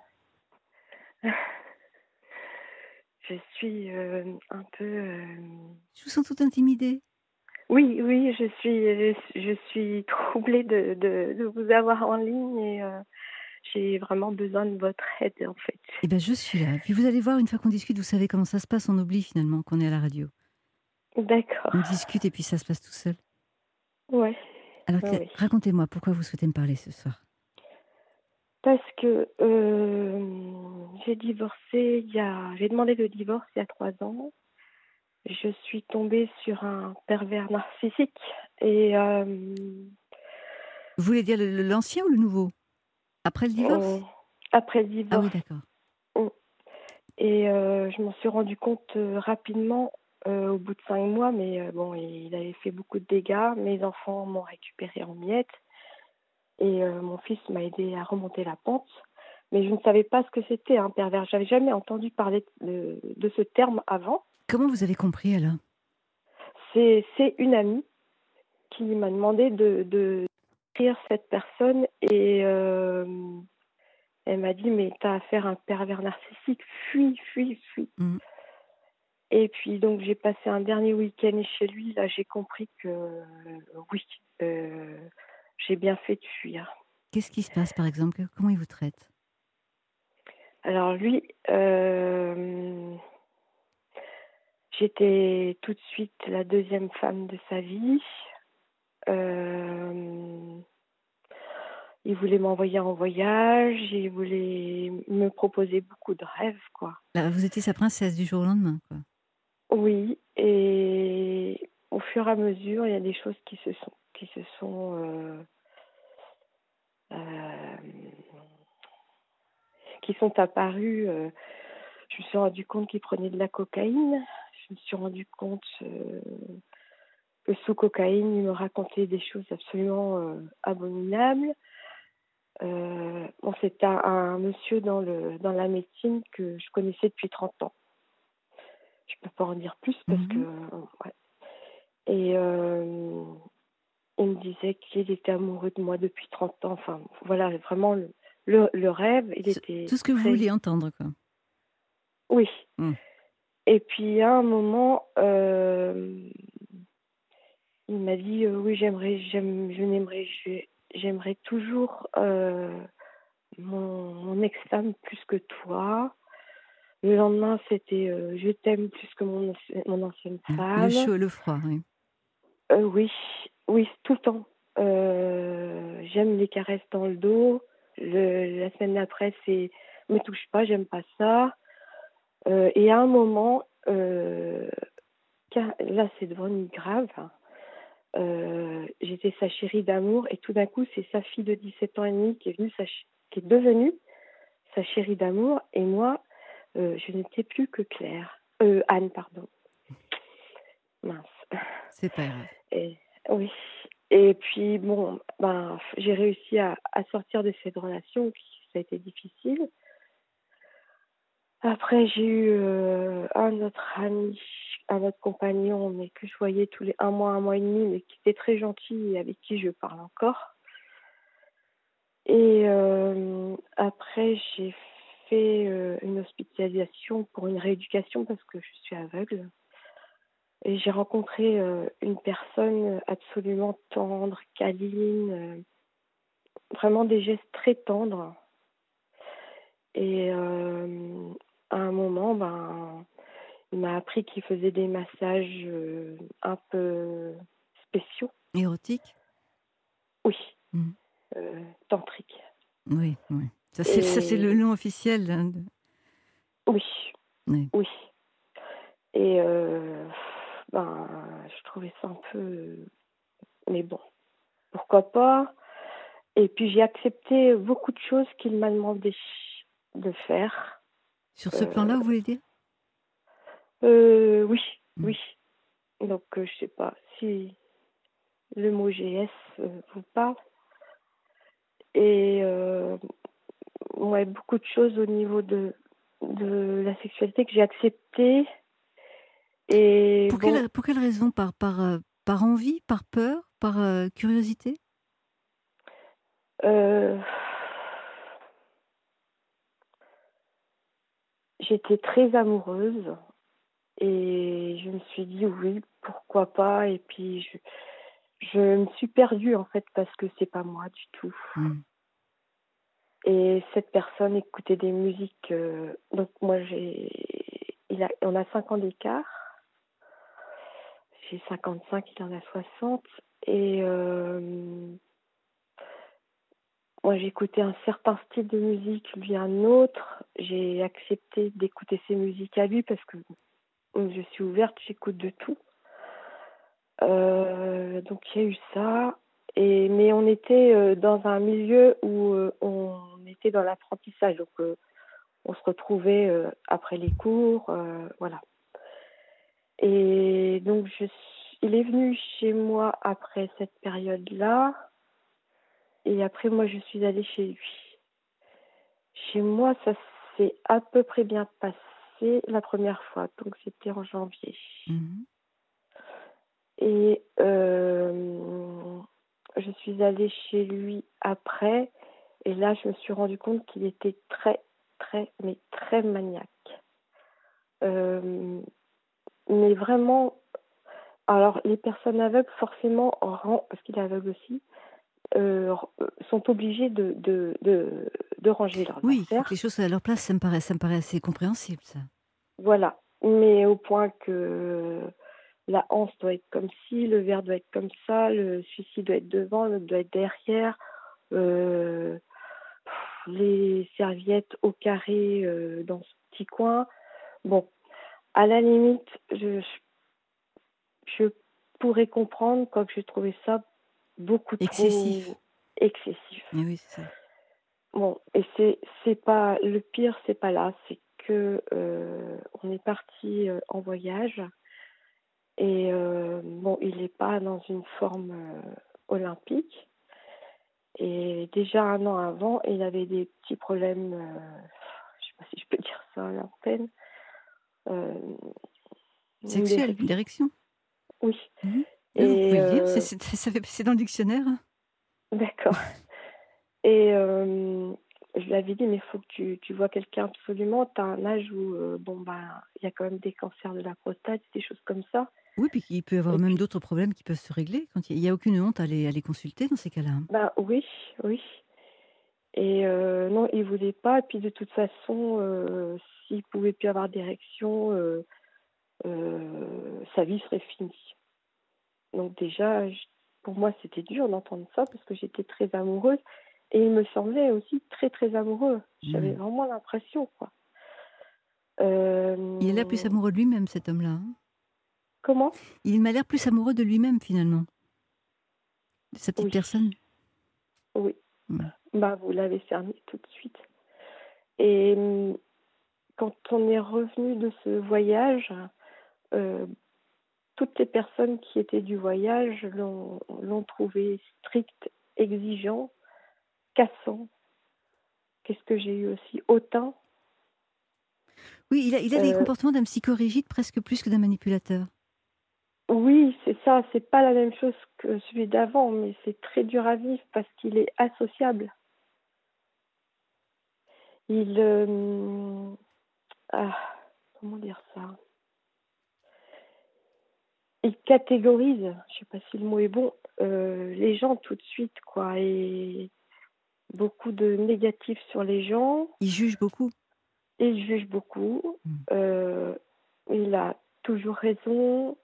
Je suis un peu. Je vous sens toute intimidée. Oui, je suis troublée de vous avoir en ligne et j'ai vraiment besoin de votre aide en fait. Eh bien, je suis là. Puis vous allez voir, une fois qu'on discute, vous savez comment ça se passe. On oublie finalement qu'on est à la radio. D'accord. On discute et puis ça se passe tout seul. Ouais. Alors, Oui. racontez-moi, pourquoi vous souhaitez me parler ce soir? Parce que j'ai divorcé j'ai demandé le divorce il y a 3 ans. Je suis tombée sur un pervers narcissique et Vous voulez dire l'ancien ou le nouveau? Après le divorce? après le Ah oui, divorce. d'accord. Et je m'en suis rendu compte rapidement au bout de 5 mois, mais bon, il avait fait beaucoup de dégâts. Mes enfants m'ont récupéré en miettes et mon fils m'a aidé à remonter la pente. Mais je ne savais pas ce que c'était un pervers. J'avais jamais entendu parler de ce terme avant. Comment vous avez compris alors? C'est une amie qui m'a demandé de décrire cette personne et elle m'a dit mais t'as affaire à un pervers narcissique, fuis, fuis, fuis. Mmh. Et puis donc j'ai passé un dernier week-end chez lui. Là j'ai compris que oui, j'ai bien fait de fuir. Qu'est-ce qui se passe par exemple? Comment il vous traite? Alors lui, j'étais tout de suite la deuxième femme de sa vie. Il voulait m'envoyer en voyage, il voulait me proposer beaucoup de rêves, quoi. Là, vous étiez sa princesse du jour au lendemain, quoi. Oui, et au fur et à mesure, il y a des choses qui se sont apparues. Je me suis rendu compte qu'il prenait de la cocaïne. Je me suis rendu compte que sous cocaïne, il me racontait des choses absolument abominables. Bon, c'était un monsieur dans la médecine que je connaissais depuis 30 ans. Je peux pas en dire plus parce que... ouais. Et il me disait qu'il était amoureux de moi depuis 30 ans. Enfin, voilà, vraiment le rêve. Tout ce que vous vouliez entendre, quoi. Oui. Mmh. Et puis, à un moment, il m'a dit oui, j'aimerais toujours mon ex-femme plus que toi. Le lendemain, c'était je t'aime plus que mon ancienne femme. Le chaud et le froid, oui. Oui, oui, tout le temps. J'aime les caresses dans le dos. La semaine d'après, c'est me touche pas, j'aime pas ça. Et à un moment, là, c'est devenu grave. J'étais sa chérie d'amour et tout d'un coup, c'est sa fille de 17 ans et demi qui est devenue sa chérie d'amour et moi, je n'étais plus que Claire. Anne, pardon. Mince. C'est pas grave. Et, oui. Et puis, bon, j'ai réussi à sortir de cette relation ça a été difficile. Après, j'ai eu un autre ami, un autre compagnon, mais que je voyais tous les 1 mois et demi, mais qui était très gentil et avec qui je parle encore. Et après, j'ai fait une hospitalisation pour une rééducation parce que je suis aveugle. Et j'ai rencontré une personne absolument tendre, câline, vraiment des gestes très tendres. Et à un moment, il m'a appris qu'il faisait des massages un peu spéciaux. Érotique? Oui, Mmh. tantriques. Oui, oui. Ça, c'est le nom officiel. Hein, Oui, oui. oui. Et je trouvais ça un peu... Mais bon, pourquoi pas. Et puis j'ai accepté beaucoup de choses qu'il m'a demandé de faire. Sur ce plan-là, vous voulez dire? Oui, Mmh. oui. Donc je sais pas si le mot GS vous parle. Et ouais, beaucoup de choses au niveau de la sexualité que j'ai acceptées. Et Pour quelle raison? Par envie? Par peur? Par curiosité? j'étais très amoureuse et je me suis dit oui, pourquoi pas. Et puis je me suis perdue en fait parce que c'est pas moi du tout. Mm. Et cette personne écoutait des musiques. Donc moi on a 5 ans d'écart. J'ai 55, il en a 60. Et moi j'écoutais un certain style de musique, lui un autre. J'ai accepté d'écouter ses musiques à lui parce que je suis ouverte, j'écoute de tout. Donc il y a eu ça. Mais on était dans un milieu où on était dans l'apprentissage. Donc on se retrouvait après les cours, voilà. Et donc il est venu chez moi après cette période-là. Et après moi je suis allée chez lui. Chez moi ça s'est à peu près bien passé la première fois. Donc c'était en janvier. Mhm. Et je suis allée chez lui après. Et là, je me suis rendu compte qu'il était très, très, mais très maniaque. Mais vraiment, alors les personnes aveugles, forcément, parce qu'il est aveugle aussi, sont obligées de ranger leurs Oui, il faut que les affaires. choses soient à leur place, ça me paraît assez compréhensible, ça. Voilà. Mais au point que la hanse doit être comme ci, le verre doit être comme ça, celui-ci doit être devant, l'autre doit être derrière. Euh, les serviettes au carré dans ce petit coin. Bon, à la limite, je pourrais comprendre quand je trouvais ça beaucoup Excessif. trop excessif. Eh oui, c'est ça. Bon, et c'est pas le pire, c'est pas là, c'est que on est parti en voyage et bon, il n'est pas dans une forme olympique. Et déjà 1 an avant, il avait des petits problèmes, je sais pas si je peux dire ça à l'antenne, euh, une Sexuelle, une érection. direction. Oui. Mhm. Oui, vous Et pouvez le dire, c'est dans le dictionnaire. d'accord. Et je lui avais dit, mais il faut que tu vois quelqu'un absolument. Tu as un âge où, bon, bah, il y a quand même des cancers de la prostate, des choses comme ça. Oui, puis il peut y avoir Et même puis, d'autres problèmes qui peuvent se régler. Quand il y a aucune honte à les consulter dans ces cas-là. bah oui, oui. Et non, il voulait pas. Et puis de toute façon, s'il pouvait plus avoir d'érection, sa vie serait finie. Donc déjà, pour moi, c'était dur d'entendre ça parce que j'étais très amoureuse. Et il me semblait aussi très, très amoureux. J'avais Mhm. vraiment l'impression, quoi. Il a l'air plus amoureux de lui-même, cet homme-là. Hein. Comment? Il m'a l'air plus amoureux de lui-même, finalement, de sa petite Oui, personne. oui. Ouais. Bah, vous l'avez cerné tout de suite. Et quand on est revenu de ce voyage, euh, toutes les personnes qui étaient du voyage l'ont trouvé strict, exigeant, cassant. Qu'est-ce que j'ai eu aussi? Hautain. Oui, il a des Euh, comportements d'un psychorigide presque plus que d'un manipulateur. oui, c'est ça. C'est pas la même chose que celui d'avant, mais c'est très dur à vivre parce qu'il est associable. Il, ah, comment dire ça? Il catégorise, je sais pas si le mot est bon, les gens tout de suite, quoi, et beaucoup de négatifs sur les gens. Il juge beaucoup. Il juge beaucoup. Mm. Euh, il a toujours raison.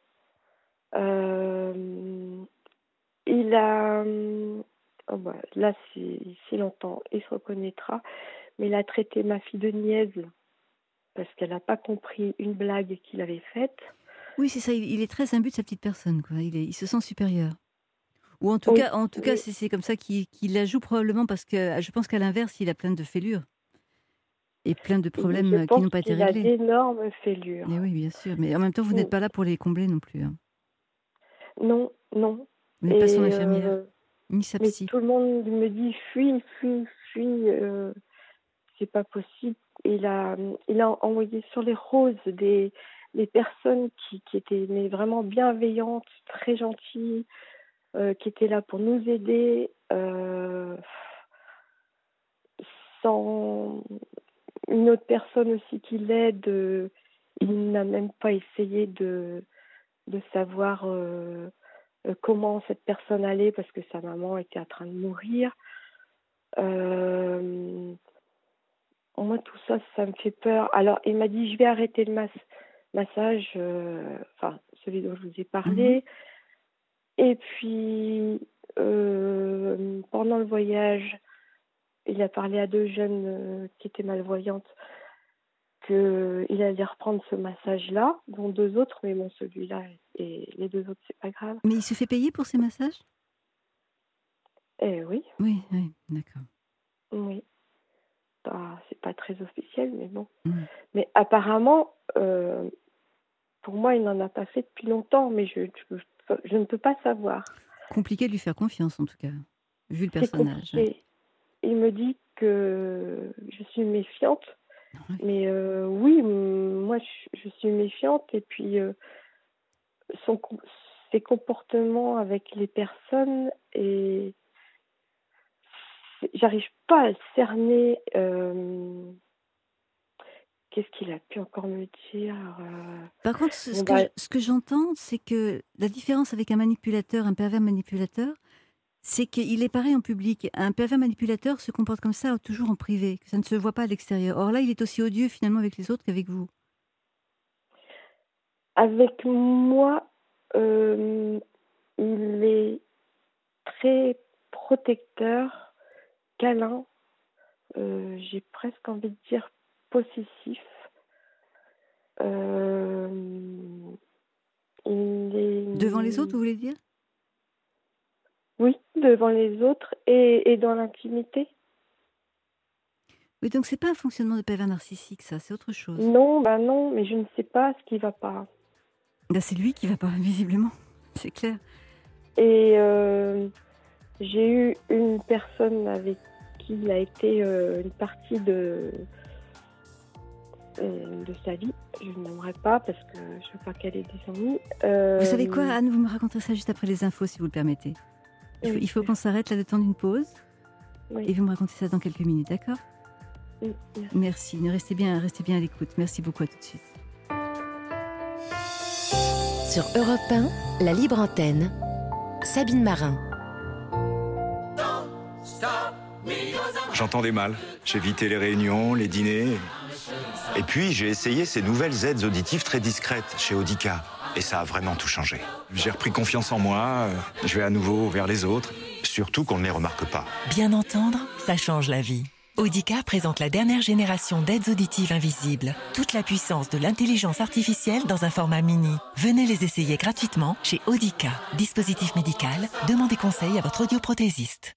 Il a, oh bah, là, s'il entend, il se reconnaîtra, mais il a traité ma fille de niaise parce qu'elle n'a pas compris une blague qu'il avait faite. Oui, c'est ça. Il est très imbu de sa petite personne, quoi. Il se sent supérieur. Ou Oui, en tout cas, oui. c'est comme ça qu'il la joue probablement parce que je pense qu'à l'inverse, il a plein de fêlures et plein de Je problèmes qui pense n'ont pas été qu'il a réglés. d'énormes Mais fêlures. oui, bien sûr. Mais en même temps, vous n'êtes pas là pour les combler non plus. Hein. Non, non. Vous n'êtes pas son Et infirmière, ni sa mais psy. tout le monde me dit fuis, fuis, fuis. C'est pas possible. Il a envoyé sur les roses des personnes qui étaient mais vraiment bienveillantes, très gentilles, qui étaient là pour nous aider, sans une autre personne aussi qui l'aide, il n'a même pas essayé de savoir comment cette personne allait parce que sa maman était en train de mourir. Moi, tout ça, ça me fait peur. Alors, il m'a dit, je vais arrêter le massage, celui dont je vous ai parlé. Et puis, pendant le voyage, il a parlé à 2 jeunes qui étaient malvoyantes qu'il allait reprendre ce massage-là, dont 2 autres, mais bon, celui-là et les 2 autres, c'est pas grave. Mais il se fait payer pour ces massages ? Oui. Oui, d'accord. Oui. C'est pas très officiel, mais bon. Mais apparemment, pour moi, il n'en a pas fait depuis longtemps, mais je ne peux pas savoir. Compliqué de lui faire confiance, en tout cas, vu le personnage. Il me dit que je suis méfiante, mais oui, moi, je suis méfiante, et puis ses comportements avec les personnes, et j'arrive pas à le cerner. Qu'est-ce qu'il a pu encore me dire Par contre, ce que j'entends, c'est que la différence avec un pervers manipulateur, c'est qu'il est pareil en public. Un pervers manipulateur se comporte comme ça toujours en privé, que ça ne se voit pas à l'extérieur. Or là, il est aussi odieux finalement avec les autres qu'avec vous. Avec moi, il est très protecteur, câlin, j'ai presque envie de dire possessif. Devant les autres, vous voulez dire ? Oui, devant les autres et dans l'intimité. Oui, donc c'est pas un fonctionnement de pervers narcissique, ça, c'est autre chose. Non, mais je ne sais pas ce qui va pas. C'est lui qui va pas, visiblement, c'est clair. Et j'ai eu une personne avec qui il a été une partie de sa vie. Je n'aimerais pas parce que je veux pas qu'elle ait des ennuis. Vous savez quoi, Anne, vous me raconterez ça juste après les infos, si vous le permettez. Il faut qu'on s'arrête là, de temps d'une pause. Oui. Et vous me racontez ça dans quelques minutes, d'accord ? Oui, merci. Restez bien à l'écoute. Merci beaucoup, à tout de suite. Sur Europe 1, la libre antenne, Sabine Marin. J'entendais mal. J'évitais les réunions, les dîners. Et puis, j'ai essayé ces nouvelles aides auditives très discrètes chez Audica. Et ça a vraiment tout changé. J'ai repris confiance en moi, je vais à nouveau vers les autres. Surtout qu'on ne les remarque pas. Bien entendre, ça change la vie. Audica présente la dernière génération d'aides auditives invisibles. Toute la puissance de l'intelligence artificielle dans un format mini. Venez les essayer gratuitement chez Audica. Dispositif médical, demandez conseil à votre audioprothésiste.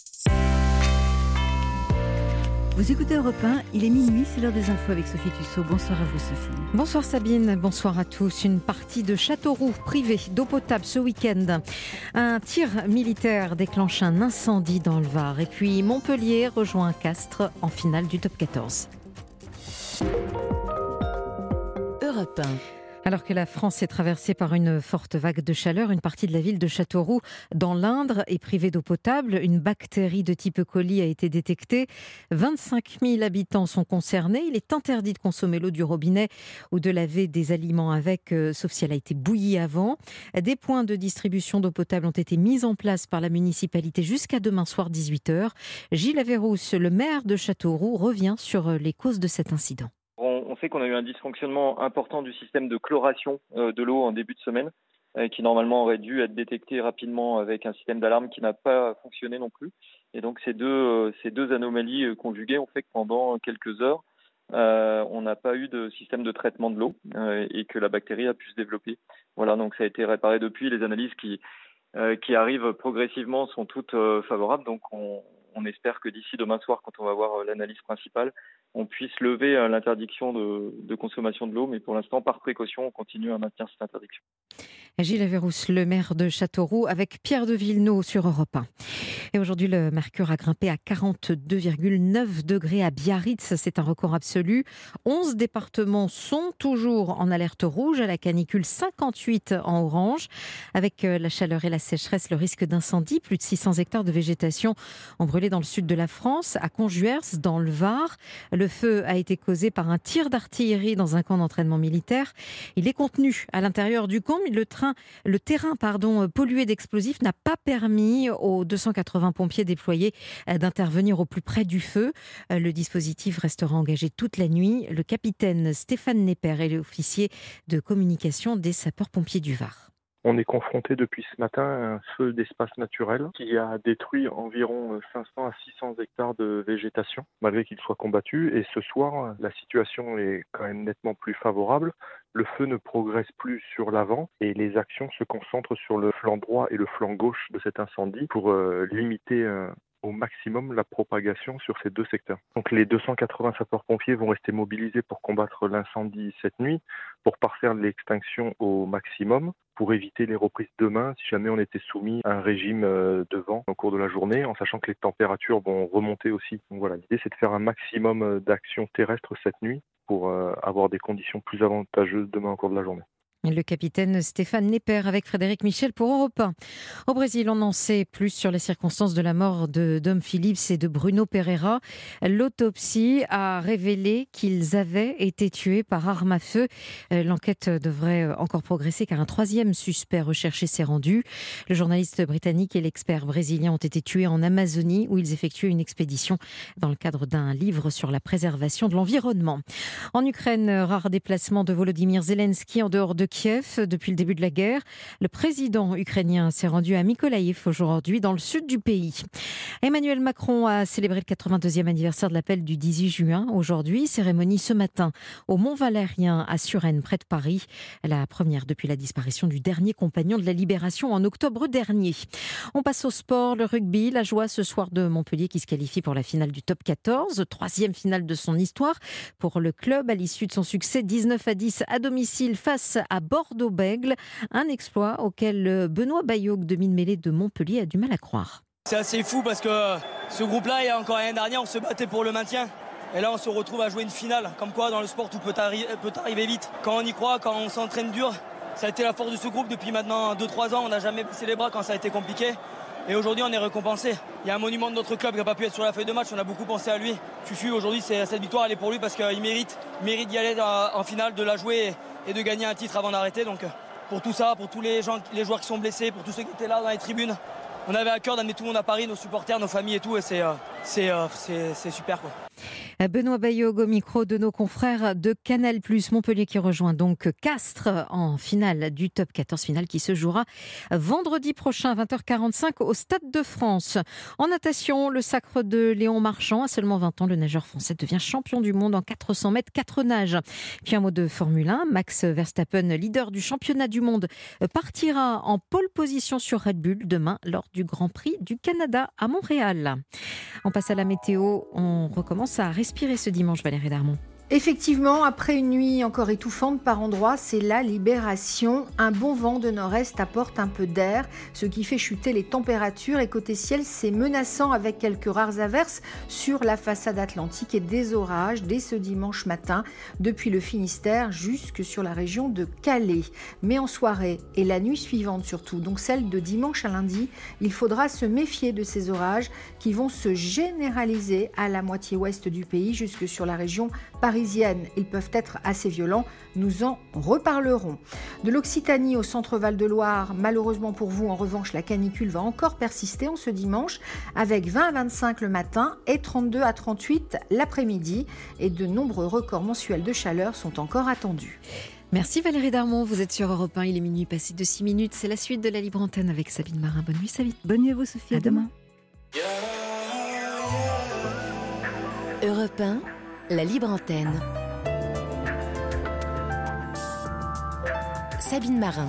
Vous écoutez Europe 1, il est minuit, c'est l'heure des infos avec Sophie Tussaud. Bonsoir à vous, Sophie. Bonsoir Sabine, bonsoir à tous. Une partie de Châteauroux privée d'eau potable ce week-end. Un tir militaire déclenche un incendie dans le Var. Et puis Montpellier rejoint Castres en finale du top 14. Europe 1. Alors que la France est traversée par une forte vague de chaleur, une partie de la ville de Châteauroux, dans l'Indre, est privée d'eau potable. Une bactérie de type E. coli a été détectée. 25 000 habitants sont concernés. Il est interdit de consommer l'eau du robinet ou de laver des aliments avec, sauf si elle a été bouillie avant. Des points de distribution d'eau potable ont été mis en place par la municipalité jusqu'à demain soir 18h. Gilles Averrousse, le maire de Châteauroux, revient sur les causes de cet incident. On sait qu'on a eu un dysfonctionnement important du système de chloration de l'eau en début de semaine, qui normalement aurait dû être détecté rapidement avec un système d'alarme qui n'a pas fonctionné non plus. Et donc ces deux anomalies conjuguées ont fait que pendant quelques heures, on n'a pas eu de système de traitement de l'eau et que la bactérie a pu se développer. Voilà, donc ça a été réparé depuis. Les analyses qui arrivent progressivement sont toutes favorables. Donc on espère que d'ici demain soir, quand on va voir l'analyse principale, on puisse lever l'interdiction de consommation de l'eau. Mais pour l'instant, par précaution, on continue à maintenir cette interdiction. Gilles Averrousse, le maire de Châteauroux, avec Pierre de Villeneuve sur Europe 1. Et aujourd'hui, le mercure a grimpé à 42,9 degrés à Biarritz. C'est un record absolu. 11 départements sont toujours en alerte rouge à la canicule, 58 en orange. Avec la chaleur et la sécheresse, le risque d'incendie. Plus de 600 hectares de végétation ont brûlé dans le sud de la France, à Conjuers, dans le Var. Le Le feu a été causé par un tir d'artillerie dans un camp d'entraînement militaire. Il est contenu à l'intérieur du camp, mais le terrain pollué d'explosifs n'a pas permis aux 280 pompiers déployés d'intervenir au plus près du feu. Le dispositif restera engagé toute la nuit. Le capitaine Stéphane Nepper est l'officier de communication des sapeurs-pompiers du Var. On est confronté depuis ce matin à un feu d'espace naturel qui a détruit environ 500 à 600 hectares de végétation, malgré qu'il soit combattu. Et ce soir, la situation est quand même nettement plus favorable. Le feu ne progresse plus sur l'avant et les actions se concentrent sur le flanc droit et le flanc gauche de cet incendie pour limiter au maximum la propagation sur ces deux secteurs. Donc les 280 sapeurs-pompiers vont rester mobilisés pour combattre l'incendie cette nuit, pour parfaire l'extinction au maximum, pour éviter les reprises demain si jamais on était soumis à un régime de vent au cours de la journée, en sachant que les températures vont remonter aussi. Donc voilà, l'idée c'est de faire un maximum d'actions terrestres cette nuit pour avoir des conditions plus avantageuses demain au cours de la journée. Le capitaine Stéphane Nepper avec Frédéric Michel pour Europe 1. Au Brésil, on en sait plus sur les circonstances de la mort de Dom Phillips et de Bruno Pereira. L'autopsie a révélé qu'ils avaient été tués par arme à feu. L'enquête devrait encore progresser car un troisième suspect recherché s'est rendu. Le journaliste britannique et l'expert brésilien ont été tués en Amazonie où ils effectuaient une expédition dans le cadre d'un livre sur la préservation de l'environnement. En Ukraine, rare déplacement de Volodymyr Zelensky en dehors de Kiev depuis le début de la guerre. Le président ukrainien s'est rendu à Mykolaïv aujourd'hui dans le sud du pays. Emmanuel Macron a célébré le 82e anniversaire de l'appel du 18 juin aujourd'hui. Cérémonie ce matin au Mont-Valérien à Suresnes près de Paris. La première depuis la disparition du dernier compagnon de la Libération en octobre dernier. On passe au sport, le rugby. La joie ce soir de Montpellier qui se qualifie pour la finale du top 14. Troisième finale de son histoire pour le club à l'issue de son succès 19-10 à domicile face à Bordeaux-Bègles, un exploit auquel Benoît Baillot, demi-mêlée de Montpellier, a du mal à croire. C'est assez fou parce que ce groupe-là, il y a encore l'année dernière, on se battait pour le maintien. Et là, on se retrouve à jouer une finale. Comme quoi, dans le sport, tout peut arriver vite. Quand on y croit, quand on s'entraîne dur, ça a été la force de ce groupe depuis maintenant 2-3 ans. On n'a jamais baissé les bras quand ça a été compliqué. Et aujourd'hui, on est récompensé. Il y a un monument de notre club qui n'a pas pu être sur la feuille de match. On a beaucoup pensé à lui. Fufu, aujourd'hui, cette victoire, elle est pour lui parce qu'il mérite d'y aller en finale, de la jouer et de gagner un titre avant d'arrêter. Donc pour tout ça, pour tous les joueurs qui sont blessés, pour tous ceux qui étaient là dans les tribunes, on avait à cœur d'amener tout le monde à Paris, nos supporters, nos familles et tout. Et c'est super, quoi. Benoît Baillot au micro de nos confrères de Canal+. Montpellier qui rejoint donc Castres en finale du top 14, finale qui se jouera vendredi prochain 20h45 au Stade de France. En natation, le sacre de Léon Marchand. À seulement 20 ans, le nageur français devient champion du monde en 400 mètres 4 nages. Puis un mot de Formule 1. Max Verstappen, leader du championnat du monde, partira en pole position sur Red Bull demain lors du Grand Prix du Canada à Montréal. On passe à la météo. On recommence à respirer ce dimanche, Valérie Darmon. Effectivement, après une nuit encore étouffante par endroits, c'est la libération. Un bon vent de nord-est apporte un peu d'air, ce qui fait chuter les températures. Et côté ciel, c'est menaçant avec quelques rares averses sur la façade atlantique et des orages dès ce dimanche matin, depuis le Finistère jusque sur la région de Calais. Mais en soirée et la nuit suivante surtout, donc celle de dimanche à lundi, il faudra se méfier de ces orages qui vont se généraliser à la moitié ouest du pays jusque sur la région parisienne. Ils peuvent être assez violents, nous en reparlerons. De l'Occitanie au centre Val-de-Loire, malheureusement pour vous, en revanche, la canicule va encore persister en ce dimanche, avec 20 à 25 le matin et 32 à 38 l'après-midi. Et de nombreux records mensuels de chaleur sont encore attendus. Merci Valérie Darmon, vous êtes sur Europe 1, il est minuit passé de 6 minutes. C'est la suite de la Libre Antenne avec Sabine Marin. Bonne nuit Sabine. Bonne nuit à vous Sophie, à demain. Europe 1, la Libre Antenne. Sabine Marin.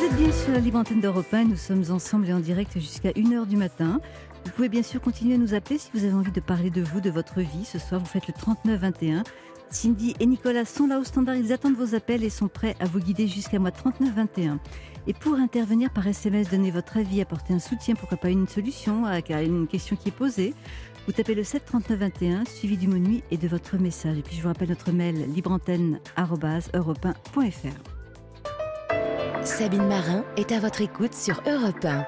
Vous êtes bien sur la libre antenne d'Europe 1, nous sommes ensemble et en direct jusqu'à 1h du matin. Vous pouvez bien sûr continuer à nous appeler si vous avez envie de parler de vous, de votre vie. Ce soir, vous faites le 3921. Cindy et Nicolas sont là au standard, ils attendent vos appels et sont prêts à vous guider jusqu'à moi 3921. Et pour intervenir par SMS, donner votre avis, apporter un soutien, pourquoi pas une solution à une question qui est posée, vous tapez le 7 39 21 suivi du mot nuit et de votre message. Et puis je vous rappelle notre mail libreantenne@europe1.fr. Sabine Marin est à votre écoute sur Europe 1.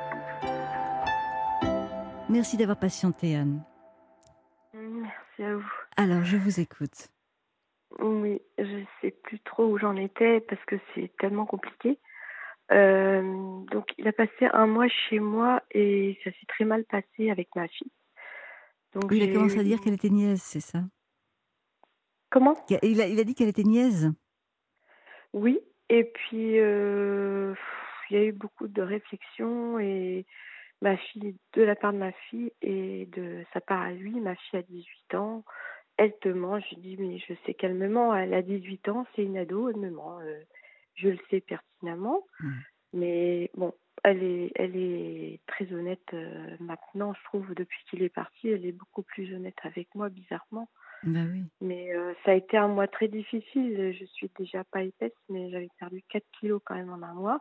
Merci d'avoir patienté, Anne. Merci à vous. Alors, je vous écoute. Oui, je ne sais plus trop où j'en étais parce que c'est tellement compliqué. Donc, il a passé un mois chez moi et ça s'est très mal passé avec ma fille. Donc, Il a commencé à dire qu'elle était niaise, c'est ça? Comment? Il a dit qu'elle était niaise? Oui, et puis il y a eu beaucoup de réflexions et ma fille, de la part de ma fille et de sa part à lui, ma fille a 18 ans, elle te ment. Je dis, mais je sais qu'elle me ment, elle a 18 ans, c'est une ado, elle me ment. Je le sais pertinemment, mais bon, elle est très honnête maintenant, je trouve, depuis qu'il est parti, elle est beaucoup plus honnête avec moi, bizarrement. Ben oui. Mais ça a été un mois très difficile, je suis déjà pas épaisse, mais j'avais perdu 4 kilos quand même en un mois.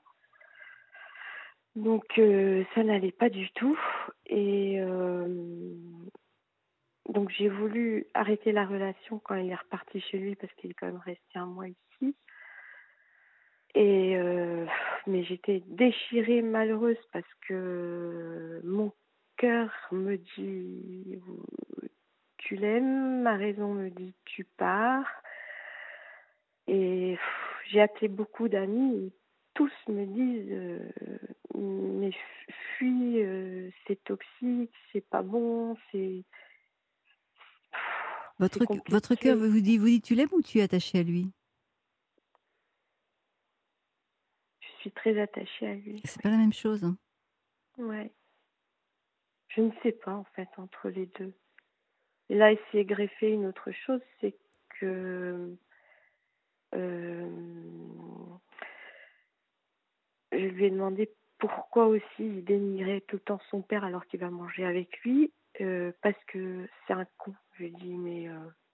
Donc ça n'allait pas du tout et donc j'ai voulu arrêter la relation quand il est reparti chez lui parce qu'il est quand même resté un mois ici. Et mais j'étais déchirée, malheureuse parce que mon cœur me dit tu l'aimes, ma raison me dit tu pars. Et j'ai appelé beaucoup d'amis. Tous me disent mais fuis, c'est toxique, c'est pas bon, c'est Votre cœur vous dit tu l'aimes ou tu es attaché à lui? Je suis très attachée à lui. C'est pas la même chose. Hein. Ouais. Je ne sais pas en fait entre les deux. Et là, il s'est greffé une autre chose, c'est que je lui ai demandé pourquoi aussi il dénigrait tout le temps son père alors qu'il va manger avec lui, parce que c'est un con. Je lui ai dit, mais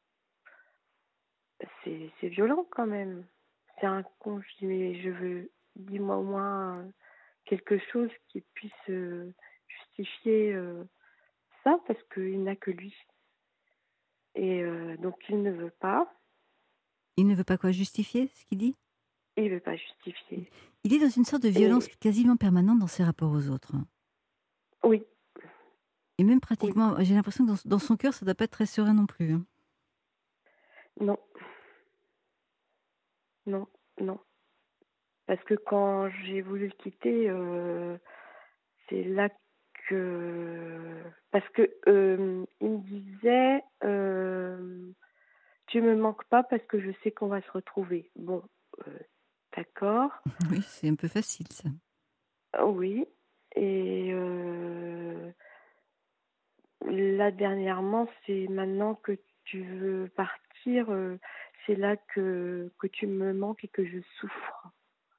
c'est violent quand même. C'est un con. Je dis, mais dis-moi au moins quelque chose qui puisse justifier ça, parce qu'il n'a que lui. Et donc il ne veut pas. Il ne veut pas quoi justifier ce qu'il dit? Il ne veut pas justifier. Il est dans une sorte de violence quasiment permanente dans ses rapports aux autres. Oui. Et même pratiquement, j'ai l'impression que dans son cœur, ça ne doit pas être très serein non plus. Hein. Non. Non, non. Parce que quand j'ai voulu le quitter, c'est là que... Parce que il me disait, tu me manques pas parce que je sais qu'on va se retrouver. Bon, d'accord. Oui, c'est un peu facile ça. Oui. Et là, dernièrement, c'est maintenant que tu veux partir, c'est là que tu me manques et que je souffre.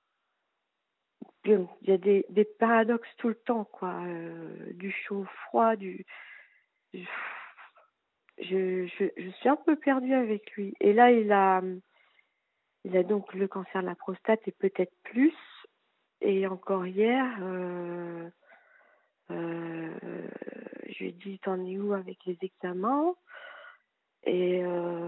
Il y a des paradoxes tout le temps, quoi. Du chaud au froid, je suis un peu perdue avec lui. Et là, il a donc le cancer de la prostate et peut-être plus. Et encore hier, je lui ai dit, t'en es où avec les examens? Et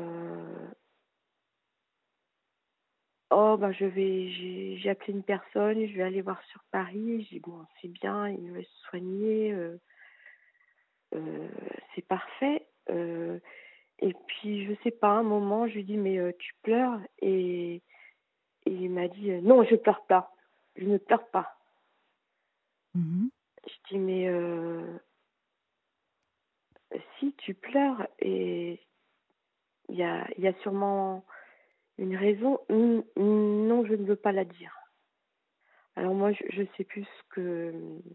j'ai appelé une personne, je vais aller voir sur Paris. J'ai dit, bon, c'est bien, il veut se soigner, c'est parfait. Et puis, je sais pas, à un moment, je lui ai dit, mais tu pleures? Et il m'a dit, non, je pleure pas, je ne pleure pas. Je dis, mais si tu pleures, et il y a sûrement une raison. Non, je ne veux pas la dire. Alors moi, je sais plus ce que...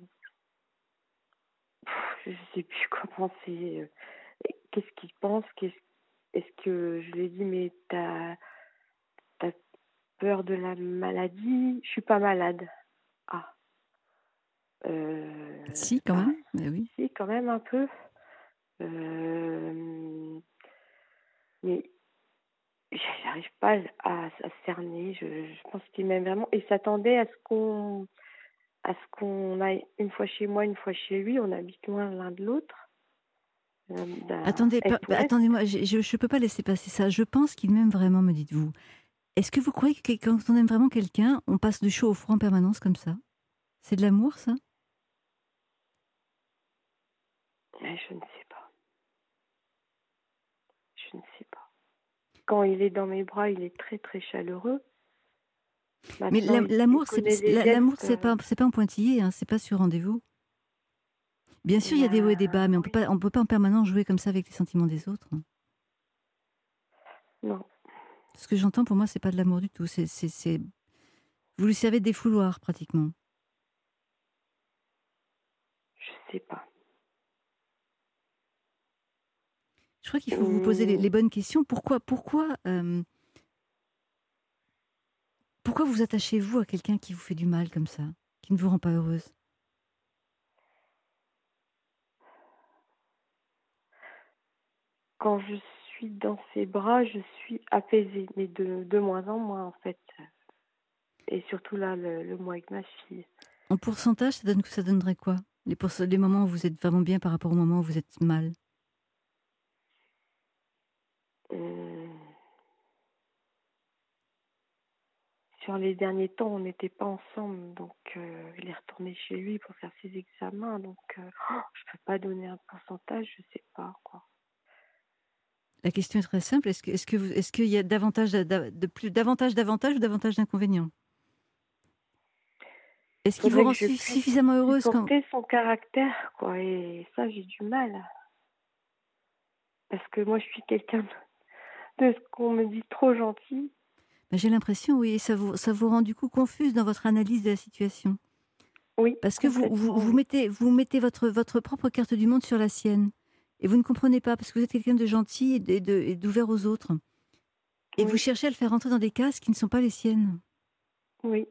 Je sais plus quoi penser. Qu'est-ce qu'il pense? Est-ce que je lui ai dit, mais t'as peur de la maladie? Je suis pas malade. Si, quand même. Mais oui. Si, quand même un peu. Euh, mais j'arrive pas à cerner. Je pense qu'il m'aime vraiment. Il s'attendait à ce qu'on aille une fois chez moi, une fois chez lui. On habite loin l'un de l'autre. Attendez, Est-ouest. attendez-moi, je ne peux pas laisser passer ça. Je pense qu'il m'aime vraiment, me dites-vous. Est-ce que vous croyez que quand on aime vraiment quelqu'un, on passe du chaud au froid en permanence comme ça? C'est de l'amour, ça? Je ne sais pas. Je ne sais pas. Quand il est dans mes bras, il est très très chaleureux. Mais Maintenant, il l'amour, connaît les l'amour, gestes. c'est pas en pointillé, hein, c'est pas sur rendez-vous. Bien sûr, il y a des hauts et des bas, mais on peut pas en permanence jouer comme ça avec les sentiments des autres. Non, Ce que j'entends, pour moi, c'est pas de l'amour du tout. Vous lui servez de défouloir, pratiquement. je sais pas. Je crois qu'il faut vous poser les bonnes questions. Pourquoi vous attachez-vous à quelqu'un qui vous fait du mal comme ça, qui ne vous rend pas heureuse? Quand je suis dans ses bras, je suis apaisée, mais de moins en moins en fait. Et surtout là, le mois avec ma fille. En pourcentage, ça donnerait quoi? Les moments où vous êtes vraiment bien par rapport au moment où vous êtes mal? Hum, Sur les derniers temps, on n'était pas ensemble, donc il est retourné chez lui pour faire ses examens, donc je peux pas donner un pourcentage, je sais pas quoi. La question est très simple. Est-ce qu'il y a davantage d'avantages ou davantage d'inconvénients? Est-ce qu'il vous Faudrait rend que je puisse suffisamment heureuse quand... supporter son caractère, quoi, et ça j'ai du mal. Parce que moi je suis quelqu'un de ce qu'on me dit trop gentil. Ben, j'ai l'impression, oui, et ça vous rend du coup confuse dans votre analyse de la situation. Oui. Parce que vous complètement. mettez votre propre carte du monde sur la sienne. Et vous ne comprenez pas, parce que vous êtes quelqu'un de gentil et d'ouvert aux autres. Et vous Oui. cherchez à le faire rentrer dans des cases qui ne sont pas les siennes. Oui.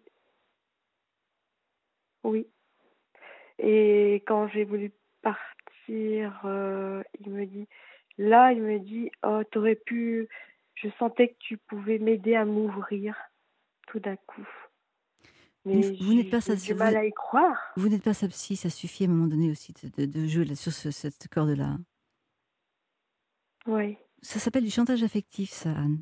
Oui. Et quand j'ai voulu partir, il me dit, oh, t'aurais pu, je sentais que tu pouvais m'aider à m'ouvrir tout d'un coup. Mais Vous n'êtes pas j'ai du mal à y croire. vous n'êtes pas sa psy, ça suffit à un moment donné aussi de jouer sur cette corde-là. Oui. Ça s'appelle du chantage affectif, ça, Anne.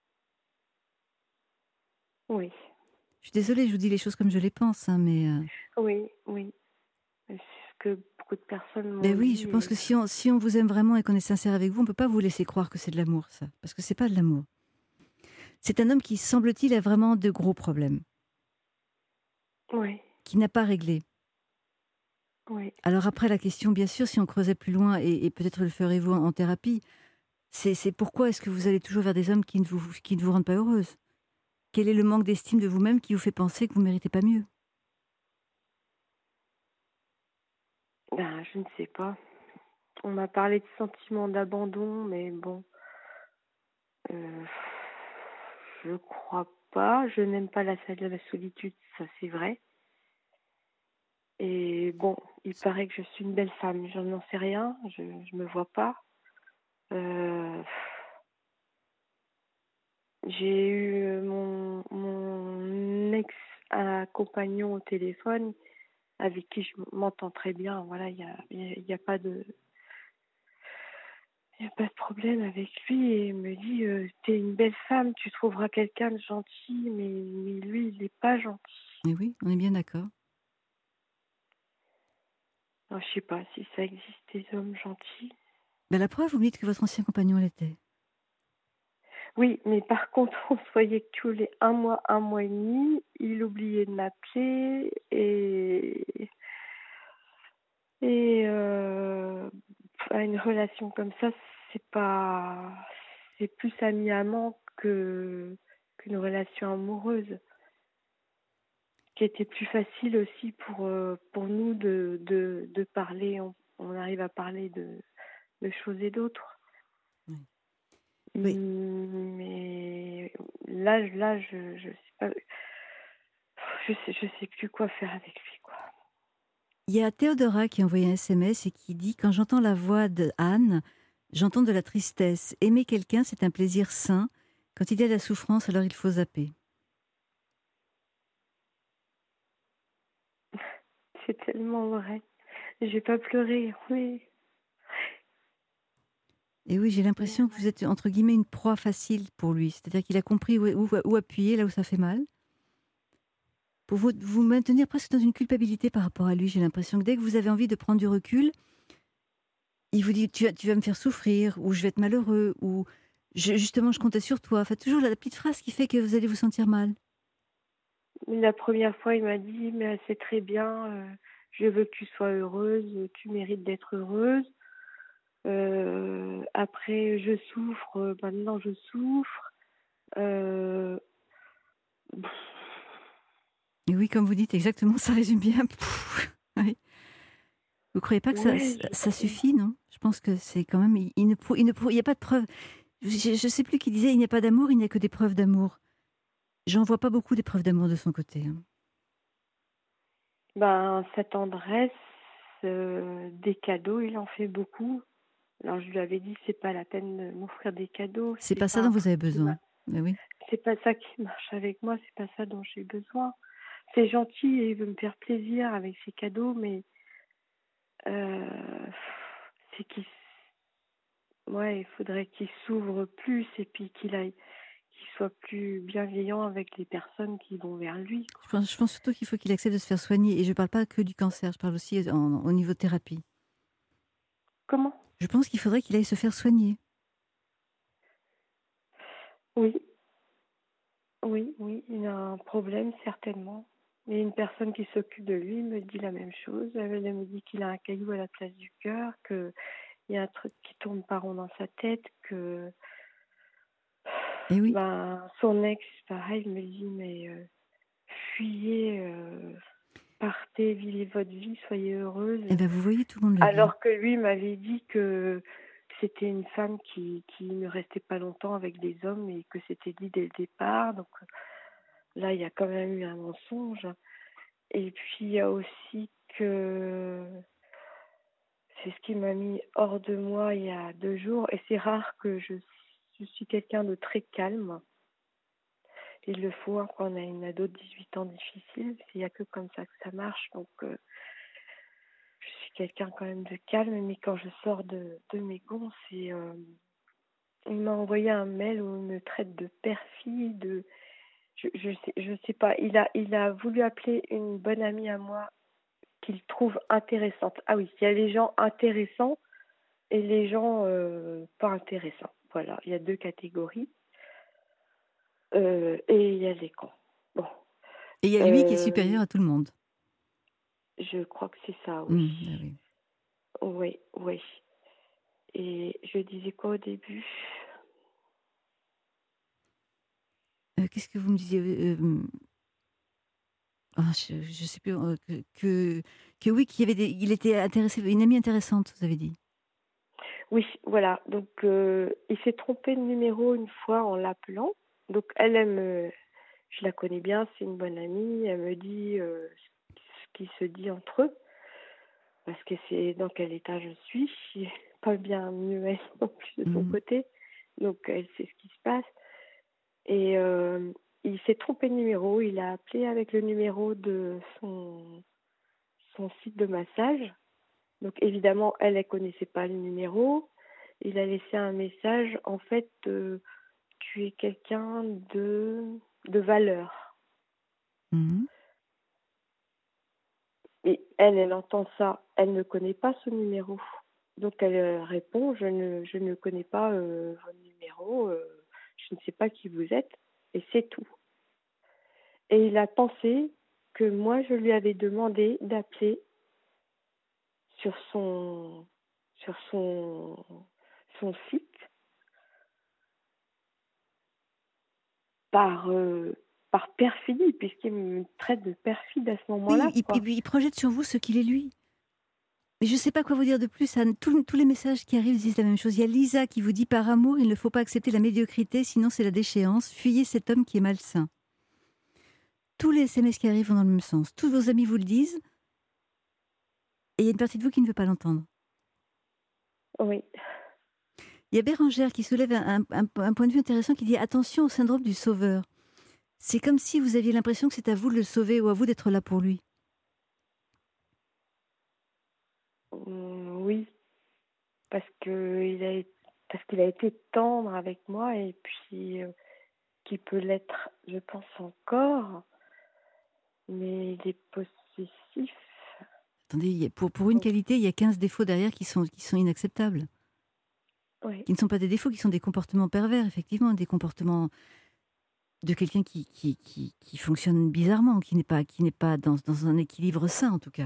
Oui. Je suis désolée, je vous dis les choses comme je les pense, hein, mais... Oui, oui. C'est ce que beaucoup de personnes m'ont Ben oui, dit. je pense que si on vous aime vraiment et qu'on est sincère avec vous, on ne peut pas vous laisser croire que c'est de l'amour, ça. Parce que c'est pas de l'amour. C'est un homme qui, semble-t-il, a vraiment de gros problèmes. Oui. Qui n'a pas réglé. Oui. Alors après, la question, bien sûr, si on creusait plus loin, et peut-être le ferez-vous en thérapie, c'est pourquoi est-ce que vous allez toujours vers des hommes qui ne vous rendent pas heureuse? Quel est le manque d'estime de vous-même qui vous fait penser que vous ne méritez pas mieux? Ben, je ne sais pas. On m'a parlé de sentiment d'abandon, mais bon, euh, je crois pas. Je n'aime pas la solitude, ça c'est vrai. Et bon, il paraît que je suis une belle femme. Je n'en sais rien. Je me vois pas. Euh, J'ai eu mon ex-compagnon au téléphone avec qui je m'entends très bien. Voilà, il y a pas de problème avec lui. Et il me dit, t'es une belle femme, tu trouveras quelqu'un de gentil, mais lui, il n'est pas gentil. Mais oui, on est bien d'accord. Alors, je sais pas si ça existe des hommes gentils. Ben, la preuve, vous me dites que votre ancien compagnon l'était. Oui, mais par contre, on se voyait que tous les un mois et demi, il oubliait de m'appeler et une relation comme ça, c'est plus ami-amant qu'une relation amoureuse, qui était plus facile aussi pour nous de parler. On arrive à parler de choses et d'autres. Oui. Mais là, je sais pas, je sais plus quoi faire avec lui, quoi. Il y a Théodora qui a envoyé un SMS et qui dit « Quand j'entends la voix de Anne, j'entends de la tristesse. Aimer quelqu'un, c'est un plaisir sain. Quand il y a de la souffrance, alors il faut zapper. » C'est tellement vrai. J'ai pas pleuré, oui. Et oui, j'ai l'impression que vous êtes, entre guillemets, une proie facile pour lui. C'est-à-dire qu'il a compris où appuyer, là où ça fait mal. Pour vous maintenir presque dans une culpabilité par rapport à lui, j'ai l'impression que dès que vous avez envie de prendre du recul, il vous dit tu vas me faire souffrir, ou je vais être malheureux, ou justement je comptais sur toi. Enfin, toujours la petite phrase qui fait que vous allez vous sentir mal. La première fois, il m'a dit mais c'est très bien, je veux que tu sois heureuse, tu mérites d'être heureuse. Après, je souffre, maintenant je souffre. Et oui, comme vous dites, exactement, ça résume bien. Oui. Vous ne croyez pas que ça suffit, non? Je pense que c'est quand même... Il n'y a pas de preuve. Je ne sais plus qui disait, il n'y a pas d'amour, il n'y a que des preuves d'amour. J'en vois pas beaucoup des preuves d'amour de son côté. Sa tendresse, des cadeaux, il en fait beaucoup. Alors je lui avais dit, c'est pas la peine de m'offrir des cadeaux. C'est pas ça dont vous avez besoin. Mais oui. C'est pas ça qui marche avec moi, c'est pas ça dont j'ai besoin. C'est gentil et il veut me faire plaisir avec ses cadeaux, mais c'est il faudrait qu'il s'ouvre plus et puis qu'il soit plus bienveillant avec les personnes qui vont vers lui. Je pense surtout qu'il faut qu'il accepte de se faire soigner. Et je ne parle pas que du cancer, je parle aussi au niveau de thérapie. Comment ? Je pense qu'il faudrait qu'il aille se faire soigner. Oui, il a un problème certainement. Il y a une personne qui s'occupe de lui, me dit la même chose. Elle me dit qu'il a un caillou à la place du cœur, qu'il y a un truc qui tourne pas rond dans sa tête, que et oui. Son ex, pareil, me dit mais fuyez, partez, vivez votre vie, soyez heureuse. Et vous voyez, tout le monde le alors que lui m'avait dit que c'était une femme qui ne restait pas longtemps avec des hommes et que c'était dit dès le départ. Donc là, il y a quand même eu un mensonge. Et puis, il y a aussi que c'est ce qui m'a mis hors de moi il y a 2 jours. Et c'est rare que je suis quelqu'un de très calme. Il le faut quand on a une ado de 18 ans difficile. Il n'y a que comme ça que ça marche. Donc, je suis quelqu'un quand même de calme. Mais quand je sors de mes gonds, il m'a envoyé un mail où il me traite de perfide, je sais pas. Il a voulu appeler une bonne amie à moi qu'il trouve intéressante. Ah oui, il y a les gens intéressants et les gens pas intéressants. Voilà, il y a 2 catégories. Et il y a les cons. Bon. Et il y a lui qui est supérieur à tout le monde. Je crois que c'est ça, oui. Oui. Oui. Et je disais quoi au début ? Qu'est-ce que vous me disiez je sais plus que oui, il était intéressé, une amie intéressante, vous avez dit. Oui, voilà. Donc il s'est trompé de numéro une fois en l'appelant. Donc je la connais bien, c'est une bonne amie. Elle me dit ce qui se dit entre eux, parce que c'est dans quel état je suis. Je suis pas bien mieux elle non plus de son côté. Donc elle sait ce qui se passe. Et il s'est trompé de numéro. Il a appelé avec le numéro de son site de massage. Donc évidemment, elle connaissait pas le numéro. Il a laissé un message. En fait, tu es quelqu'un de valeur. Et elle entend ça. Elle ne connaît pas ce numéro. Donc elle répond, je ne connais pas votre numéro. Je ne sais pas qui vous êtes. Et c'est tout. Et il a pensé que moi, je lui avais demandé d'appeler sur son site par perfidie, puisqu'il me traite de perfide à ce moment-là. Oui, il projette sur vous ce qu'il est lui. Mais je ne sais pas quoi vous dire de plus, Anne. Tous les messages qui arrivent disent la même chose. Il y a Lisa qui vous dit « Par amour, il ne faut pas accepter la médiocrité, sinon c'est la déchéance. Fuyez cet homme qui est malsain. » Tous les SMS qui arrivent vont dans le même sens. Tous vos amis vous le disent. Et il y a une partie de vous qui ne veut pas l'entendre. Oui. Il y a Bérangère qui soulève un point de vue intéressant qui dit attention au syndrome du sauveur. C'est comme si vous aviez l'impression que c'est à vous de le sauver ou à vous d'être là pour lui. Oui, parce qu'il a été tendre avec moi et puis qu'il peut l'être, je pense, encore, mais il est possessif. Attendez, pour une qualité, il y a 15 défauts derrière qui sont inacceptables. Oui. Qui ne sont pas des défauts, qui sont des comportements pervers, effectivement, des comportements de quelqu'un qui fonctionne bizarrement, qui n'est pas dans un équilibre sain, en tout cas.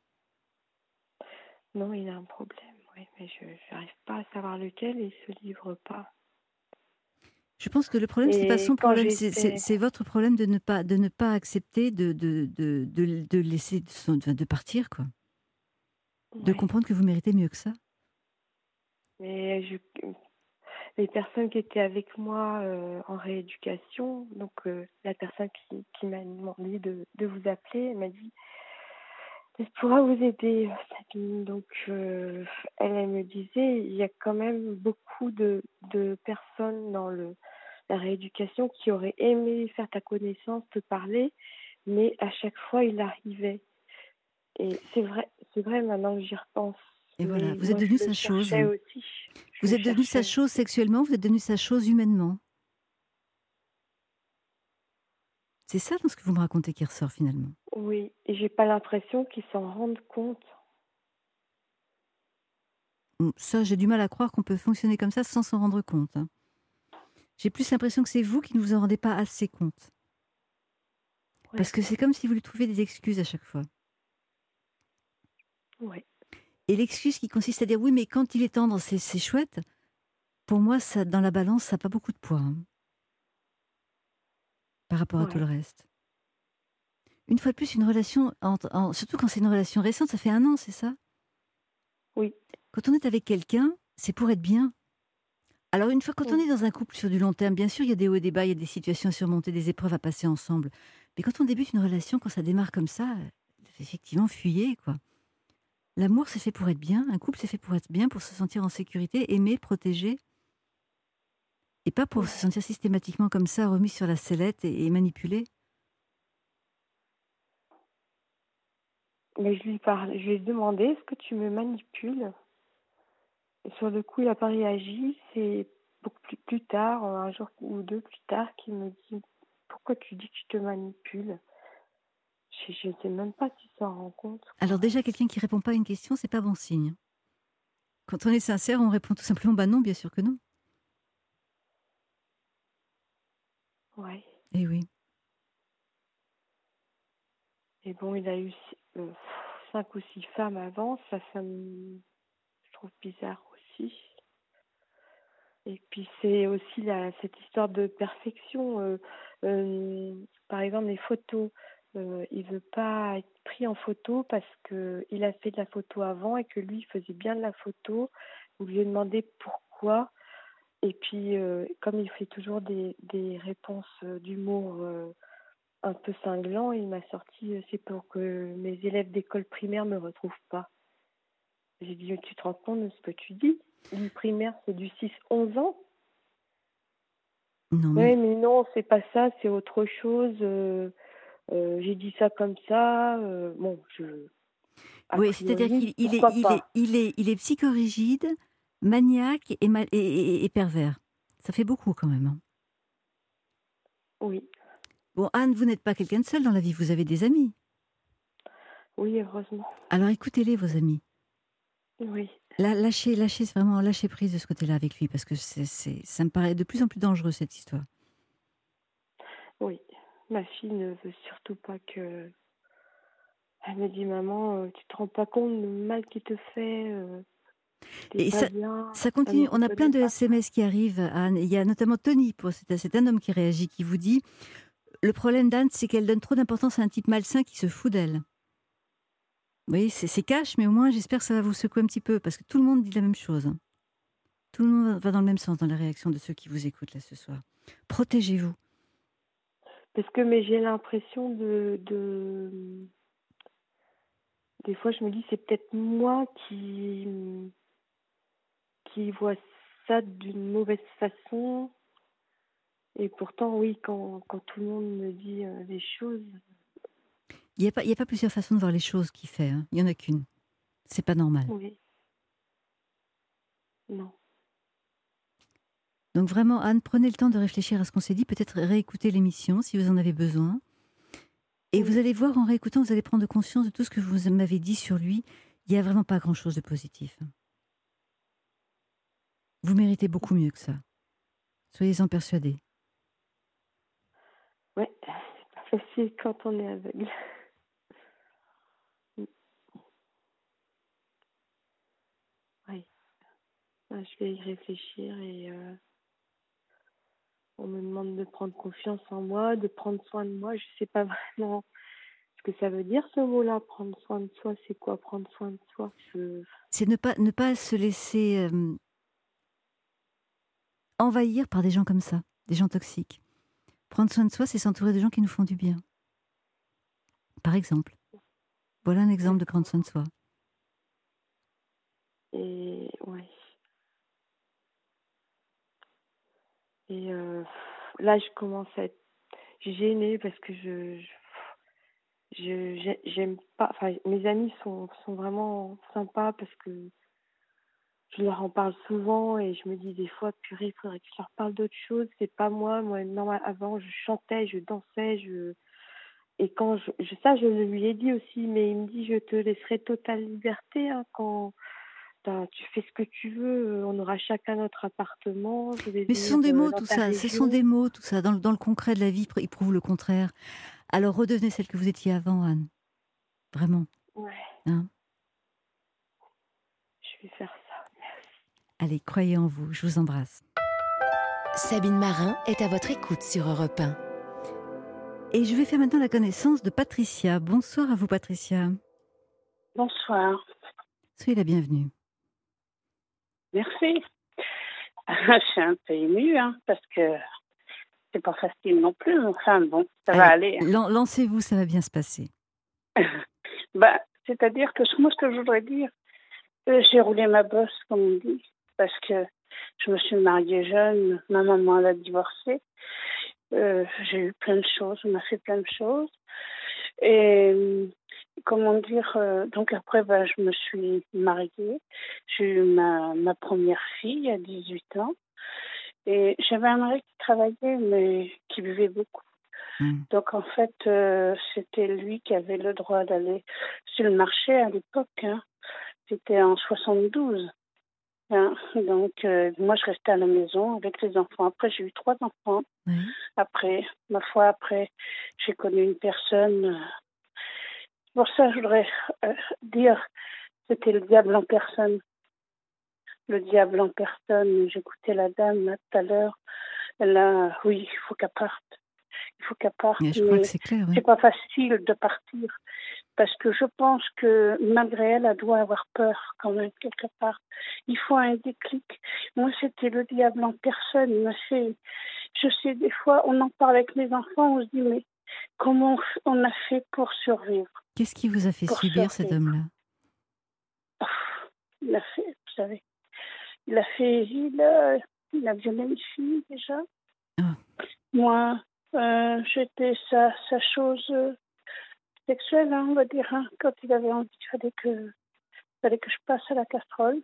Non, il a un problème, oui, mais je n'arrive pas à savoir lequel et il ne se livre pas. Je pense que le problème, c'est pas son problème, c'est votre problème de ne pas accepter de laisser, de partir, quoi. De comprendre que vous méritez mieux que ça. Mais les personnes qui étaient avec moi en rééducation, donc la personne qui m'a demandé de vous appeler, elle m'a dit « Je pourrais vous aider, Sabine ». Donc elle me disait il y a quand même beaucoup de personnes dans la rééducation qui auraient aimé faire ta connaissance, te parler, mais à chaque fois il arrivait. Et c'est vrai maintenant que j'y repense. Et voilà, Mais vous êtes moi, devenu je le sa chose. cherchais aussi. Vous êtes devenu sa chose sexuellement, vous êtes devenu sa chose humainement. C'est ça dans ce que vous me racontez qui ressort finalement. Oui, et j'ai pas l'impression qu'ils s'en rendent compte. Ça, j'ai du mal à croire qu'on peut fonctionner comme ça sans s'en rendre compte. Hein. J'ai plus l'impression que c'est vous qui ne vous en rendez pas assez compte. Ouais. Parce que c'est comme si vous lui trouviez des excuses à chaque fois. Oui. Et l'excuse qui consiste à dire oui, mais quand il est tendre, c'est chouette. Pour moi, ça, dans la balance, ça n'a pas beaucoup de poids. Hein, par rapport à tout le reste. Une fois de plus, une relation, surtout quand c'est une relation récente, ça fait 1 an, c'est ça? Oui. Quand on est avec quelqu'un, c'est pour être bien. Alors une fois, quand on est dans un couple sur du long terme, bien sûr, il y a des hauts et des bas, il y a des situations à surmonter, des épreuves à passer ensemble. Mais quand on débute une relation, quand ça démarre comme ça, effectivement, fuyez, quoi. L'amour, c'est fait pour être bien. Un couple, c'est fait pour être bien, pour se sentir en sécurité, aimé, protégé. Et pas pour se sentir systématiquement comme ça, remis sur la sellette et manipulé. Mais je lui ai demandé, est-ce que tu me manipules? Et sur le coup, il n'a pas réagi. C'est beaucoup plus tard, un jour ou 2 plus tard, qu'il me dit, pourquoi tu dis que je te manipule? Je ne sais même pas s'il s'en rend compte. Alors déjà, quelqu'un qui ne répond pas à une question, c'est pas bon signe. Quand on est sincère, on répond tout simplement, bah non, bien sûr que non. Ouais. Eh oui. Et bon, il a eu 5 ou 6 femmes avant, ça je trouve bizarre aussi. Et puis c'est aussi cette histoire de perfection. Par exemple, les photos. Il veut pas être pris en photo parce qu'il a fait de la photo avant et que lui, il faisait bien de la photo. Vous lui demandez pourquoi. Et puis, comme il fait toujours des réponses d'humour un peu cinglant, il m'a sorti c'est pour que mes élèves d'école primaire ne me retrouvent pas. J'ai dit, tu te rends compte de ce que tu dis? Du primaire, c'est du 6-11 ans. Non, mais... Oui, mais non, c'est pas ça, c'est autre chose. J'ai dit ça comme ça. Bon, oui, c'est-à-dire qu'il est psychorigide, maniaque et pervers. Ça fait beaucoup quand même. Hein. Oui. Bon, Anne, vous n'êtes pas quelqu'un de seul dans la vie, vous avez des amis. Oui, heureusement. Alors écoutez-les, vos amis. Oui. Lâchez vraiment, lâchez prise de ce côté-là avec lui, parce que ça me paraît de plus en plus dangereux, cette histoire. Oui. Ma fille ne veut surtout pas que... Elle me dit, maman, tu te rends pas compte du mal qu'il te fait et ça continue. On a plein de SMS qui arrivent, Anne. Il y a notamment Tony, c'est un homme qui réagit, qui vous dit, le problème d'Anne, c'est qu'elle donne trop d'importance à un type malsain qui se fout d'elle. Vous voyez, c'est cash, mais au moins, j'espère que ça va vous secouer un petit peu, parce que tout le monde dit la même chose. Tout le monde va dans le même sens dans la réaction de ceux qui vous écoutent là ce soir. Protégez-vous. Mais j'ai l'impression de des fois, je me dis, c'est peut-être moi qui vois ça d'une mauvaise façon. Et pourtant, oui, quand tout le monde me dit les choses... Il n'y a pas plusieurs façons de voir les choses qui fait. Hein. Il n'y en a qu'une. C'est pas normal. Oui. Non. Donc vraiment, Anne, prenez le temps de réfléchir à ce qu'on s'est dit. Peut-être réécouter l'émission si vous en avez besoin. Et vous allez voir, en réécoutant, vous allez prendre conscience de tout ce que vous m'avez dit sur lui. Il n'y a vraiment pas grand-chose de positif. Vous méritez beaucoup mieux que ça. Soyez-en persuadés. Ouais, c'est pas facile quand on est aveugle. Oui. Je vais y réfléchir et on me demande de prendre confiance en moi, de prendre soin de moi. Je sais pas vraiment ce que ça veut dire ce mot-là, prendre soin de soi. C'est quoi prendre soin de soi? C'est ne pas se laisser envahir par des gens comme ça, des gens toxiques. Prendre soin de soi, c'est s'entourer de gens qui nous font du bien. Par exemple. Voilà un exemple de prendre soin de soi. Et ouais. Et là, je commence à être gênée parce que j'aime pas. Enfin, mes amis sont vraiment sympas parce que je leur en parle souvent et je me dis des fois, purée, il faudrait que je leur parle d'autre chose. C'est pas moi. Moi, non, avant, je chantais, je dansais, et quand ça, je lui ai dit aussi, mais il me dit, je te laisserai totale liberté hein, quand tu fais ce que tu veux. On aura chacun notre appartement. Mais ce sont des mots, tout ça. Ce sont des mots, tout ça. Dans le concret de la vie, ils prouvent le contraire. Alors redevenez celle que vous étiez avant, Anne. Vraiment. Ouais. Hein? Je vais faire ça. Merci. Allez, croyez en vous. Je vous embrasse. Sabine Marin est à votre écoute sur Europe 1. Et je vais faire maintenant la connaissance de Patricia. Bonsoir à vous, Patricia. Bonsoir. Soyez la bienvenue. Merci. Je suis un peu émue, hein, parce que c'est pas facile non plus. Enfin, bon, ça va aller. Hein. Lancez-vous, ça va bien se passer. C'est-à-dire que moi, ce que je voudrais dire, j'ai roulé ma bosse, comme on dit, parce que je me suis mariée jeune, ma maman elle a divorcé. J'ai eu plein de choses, on a fait plein de choses. Et comment dire, donc après, je me suis mariée. J'ai eu ma première fille à 18 ans. Et j'avais un mari qui travaillait, mais qui buvait beaucoup. Donc en fait, c'était lui qui avait le droit d'aller sur le marché à l'époque. Hein. C'était en 72. Hein. Donc moi, je restais à la maison avec les enfants. Après, j'ai eu 3 enfants. Après, j'ai connu une personne. Pour ça, je voudrais dire, c'était le diable en personne. Le diable en personne. J'écoutais la dame là, tout à l'heure. Là, oui, il faut qu'elle parte. Il faut qu'elle parte. Je crois que c'est clair. C'est pas facile de partir. Parce que je pense que malgré elle, elle doit avoir peur quand même, quelque part. Il faut un déclic. Moi, c'était le diable en personne. Je sais, des fois, on en parle avec mes enfants, on se dit, mais comment on a fait pour survivre? Qu'est-ce qui vous a fait subir cet homme-là? Il a fait, vous savez, il a violé une fille déjà. Moi, j'étais sa chose sexuelle, hein, on va dire. Hein. Quand il avait envie, il fallait que je passe à la casserole.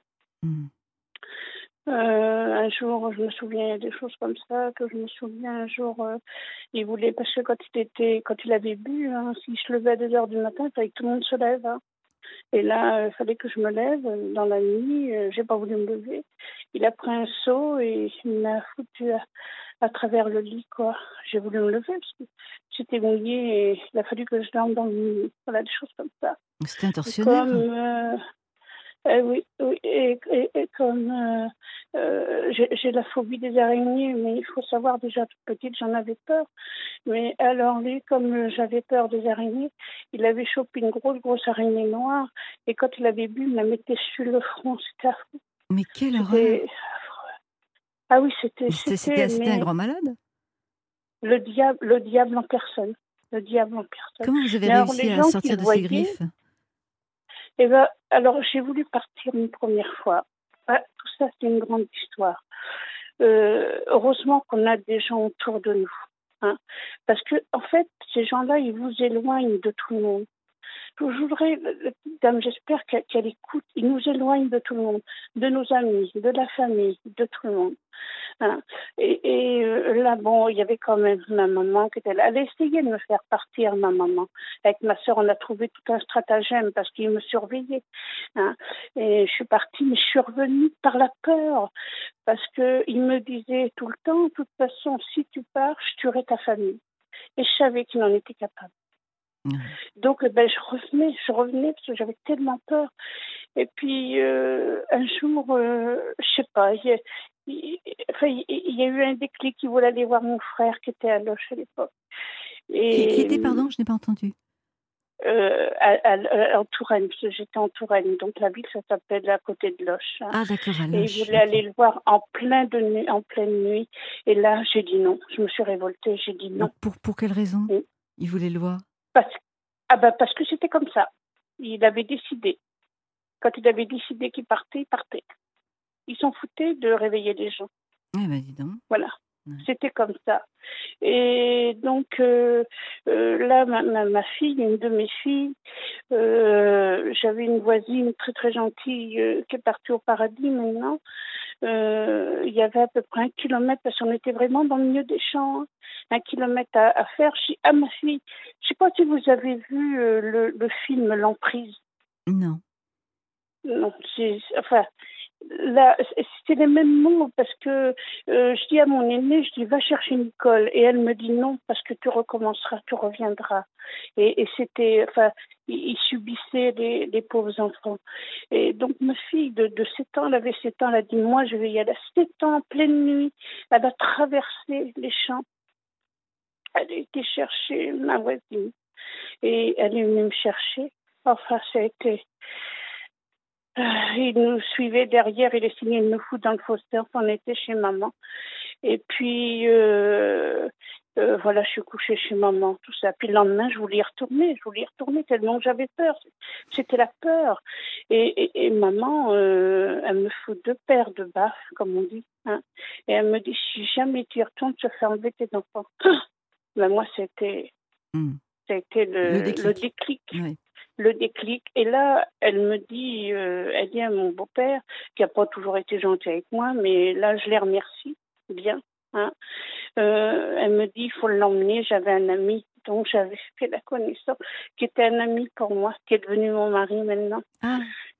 Un jour, je me souviens, il y a des choses comme ça, que je me souviens un jour, il voulait, parce que quand il avait bu, hein, si je levais à 2h du matin, il fallait que tout le monde se lève. Hein. Et là, il fallait que je me lève dans la nuit, j'ai pas voulu me lever. Il a pris un seau et il m'a foutu à travers le lit, quoi. J'ai voulu me lever parce que j'étais mouillée et il a fallu que je dorme dans le lit. Voilà, des choses comme ça. C'était intentionnel. Oui, et comme j'ai la phobie des araignées, mais il faut savoir, déjà toute petite, j'en avais peur. Mais alors lui, comme j'avais peur des araignées, il avait chopé une grosse araignée noire, et quand il avait bu, il la mettait sur le front. C'était affreux. Mais quelle horreur! Ah oui, c'était un grand malade? Le diable en personne. Le diable en personne. Comment vous avez réussi à sortir de ses griffes? Et ben, alors j'ai voulu partir une première fois. Tout ça, c'est une grande histoire. Heureusement qu'on a des gens autour de nous. Hein, parce que, en fait, ces gens-là, ils vous éloignent de tout le monde. Je voudrais, la petite dame, j'espère qu'elle écoute. Ils nous éloignent de tout le monde, de nos amis, de la famille, de tout le monde. Hein. Là, bon, il y avait quand même ma maman qui était là. Elle a essayé de me faire partir, ma maman. Avec ma sœur, on a trouvé tout un stratagème parce qu'ils me surveillaient. Hein. Et je suis partie, mais je suis revenue par la peur. Parce qu'ils me disaient tout le temps, de toute façon, si tu pars, je tuerai ta famille. Et je savais qu'ils en étaient capables. Donc, je revenais parce que j'avais tellement peur. Et puis, un jour, je sais pas, il y a eu un déclic. Il voulait aller voir mon frère qui était à Loches à l'époque. Qui était, pardon, je n'ai pas entendu. En Touraine, parce que j'étais en Touraine. Donc, la ville, ça s'appelle à côté de Loches. Hein. Ah, d'accord, à Loches. Et il voulait aller le voir en pleine nuit. Et là, j'ai dit non. Je me suis révoltée, j'ai dit non. Pour quelle raison il voulait le voir? Parce que c'était comme ça. Il avait décidé. Quand il avait décidé qu'il partait, il partait. Ils s'en foutaient de réveiller les gens. Eh ben, dis donc. Voilà. Ouais. C'était comme ça. Et donc, là, ma fille, une de mes filles, j'avais une voisine très, très gentille qui est partie au paradis maintenant. Il y avait à peu près 1 kilomètre, parce qu'on était vraiment dans le milieu des champs, 1 kilomètre à faire. Je dis à ma fille, je ne sais pas si vous avez vu le film L'Emprise. Non. Non, là, c'est les mêmes mots, parce que je dis à mon aînée, je dis va chercher Nicole, et elle me dit non, parce que tu recommenceras, tu reviendras. Et c'était, ils subissaient les pauvres enfants. Et donc ma fille de 7 ans, elle avait 7 ans, elle a dit moi je vais y aller. À 7 ans, en pleine nuit, elle a traversé les champs. Elle a été chercher ma voisine, et elle est venue me chercher. Enfin, ça a été... il nous suivait derrière, il essayait de nous foutre dans le foster, on était chez maman. Et puis, voilà, je suis couchée chez maman, tout ça. Puis le lendemain, je voulais y retourner tellement j'avais peur. C'était la peur. Et maman, elle me fout 2 paires de baffes, comme on dit. Hein. Et elle me dit, si jamais tu y retournes, tu vas faire enlever tes enfants. Ben, moi, ça a été le déclic. Oui. Le déclic. Et là, elle me dit, elle dit à mon beau-père, qui n'a pas toujours été gentil avec moi, mais là, je les remercie bien. Hein. Elle me dit, il faut l'emmener. J'avais un ami dont j'avais fait la connaissance, qui était un ami pour moi, qui est devenu mon mari maintenant. Ah.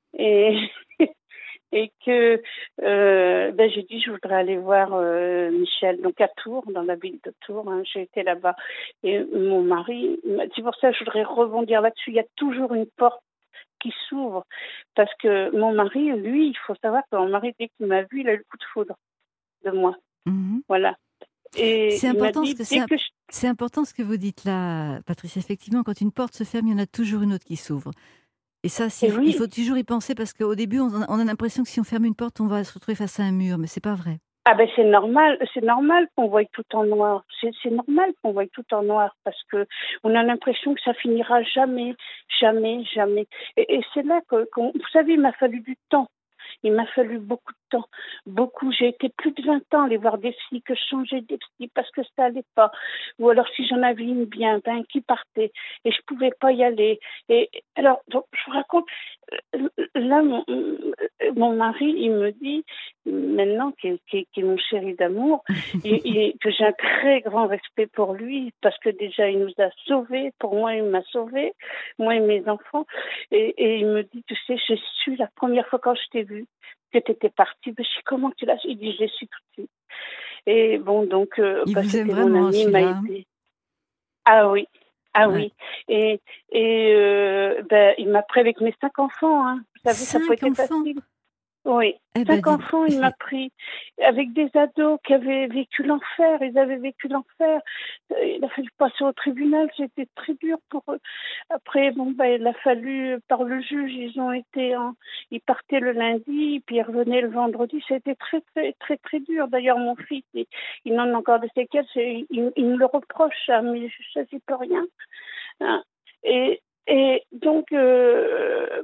Et que j'ai dit, je voudrais aller voir Michel, donc à Tours, dans la ville de Tours. Hein, j'ai été là-bas. Et mon mari, c'est pour ça que je voudrais rebondir là-dessus. Il y a toujours une porte qui s'ouvre. Parce que mon mari, lui, il faut savoir que mon mari, dès qu'il m'a vu, il a eu le coup de foudre de moi. Mm-hmm. Voilà. Et c'est important, c'est important ce que vous dites là, Patricia. Effectivement, quand une porte se ferme, il y en a toujours une autre qui s'ouvre. Et ça, il faut toujours y penser, parce qu'au début, on a l'impression que si on ferme une porte, on va se retrouver face à un mur, mais c'est pas vrai. Ah ben c'est normal qu'on voie tout en noir. C'est normal qu'on voie tout en noir, parce que on a l'impression que ça finira jamais. Et c'est là que, vous savez, il m'a fallu du temps. Il m'a fallu beaucoup de temps. J'ai été plus de 20 ans à aller voir des filles, que je changeais des filles parce que ça allait pas. Ou alors si j'en avais une bien, qui partait. Et je pouvais pas y aller. Et alors, donc, je vous raconte, là, mon mari, il me dit, maintenant, qui est mon chéri d'amour, que j'ai un très grand respect pour lui, parce que déjà, il nous a sauvés. Pour moi, il m'a sauvés, moi et mes enfants. Et il me dit, tu sais, je suis la première fois quand je t'ai vu, que tu étais partie. Je dis, comment tu l'as su? Il dit, je l'ai su tout de suite. Et bon, donc, il vous aime vraiment, ami, m'a aidé. Ah oui. Et il m'a pris avec mes 5 enfants. Hein. Vous savez, ça peut être facile. Oui, 5 enfants, il m'a pris avec des ados qui avaient vécu l'enfer. Ils avaient vécu l'enfer. Il a fallu passer au tribunal. C'était très dur pour eux. Après, il a fallu, par le juge, ils partaient le lundi, puis ils revenaient le vendredi. C'était très, très, très, très dur. D'ailleurs, mon fils, il en a encore des séquelles. Il me le reproche, mais je ne sais pas rien. Hein. Et donc,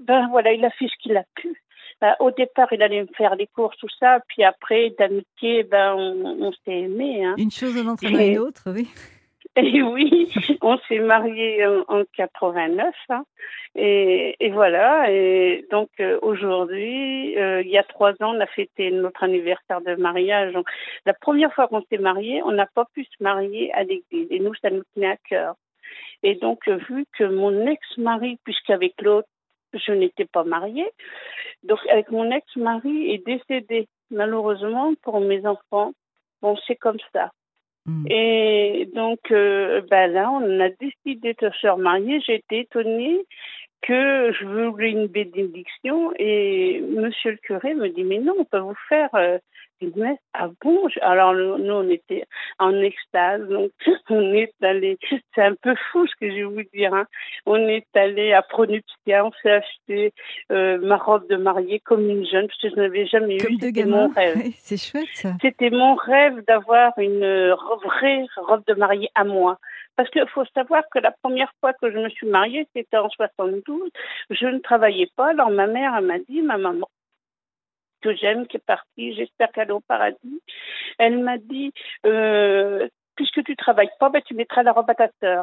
ben voilà, il a fait ce qu'il a pu. Au départ, il allait me faire les courses, tout ça, puis après, d'amitié, ben on s'est aimés. Hein. Une chose en entraînant une autre, oui. Et oui, on s'est mariés en 89, hein, et voilà. Et donc aujourd'hui, il y a 3 ans, on a fêté notre anniversaire de mariage. La première fois qu'on s'est mariés, on n'a pas pu se marier à l'église, et nous, ça nous tenait à cœur. Et donc, vu que mon ex-mari, puisqu'avec l'autre, je n'étais pas mariée, donc avec mon ex-mari est décédé, malheureusement, pour mes enfants. Bon, c'est comme ça. Et donc, là, on a décidé de se remarier. J'ai été étonnée que je voulais une bénédiction et monsieur le curé me dit mais non, on peut vous faire une messe. Ah bon? Alors nous on était en extase, donc on est allé, c'est un peu fou ce que je vais vous dire, hein. On est allé à Pronuptia, on s'est acheté ma robe de mariée comme une jeune, parce que je n'avais jamais eu, c'était mon rêve. C'est chouette ça. C'était mon rêve d'avoir une vraie robe de mariée à moi. Parce qu'il faut savoir que la première fois que je me suis mariée, c'était en 72. Je ne travaillais pas. Alors ma mère, elle m'a dit, ma maman, que j'aime, qui est partie, j'espère qu'elle est au paradis, elle m'a dit, puisque tu travailles pas, tu mettras la robe à ta sœur.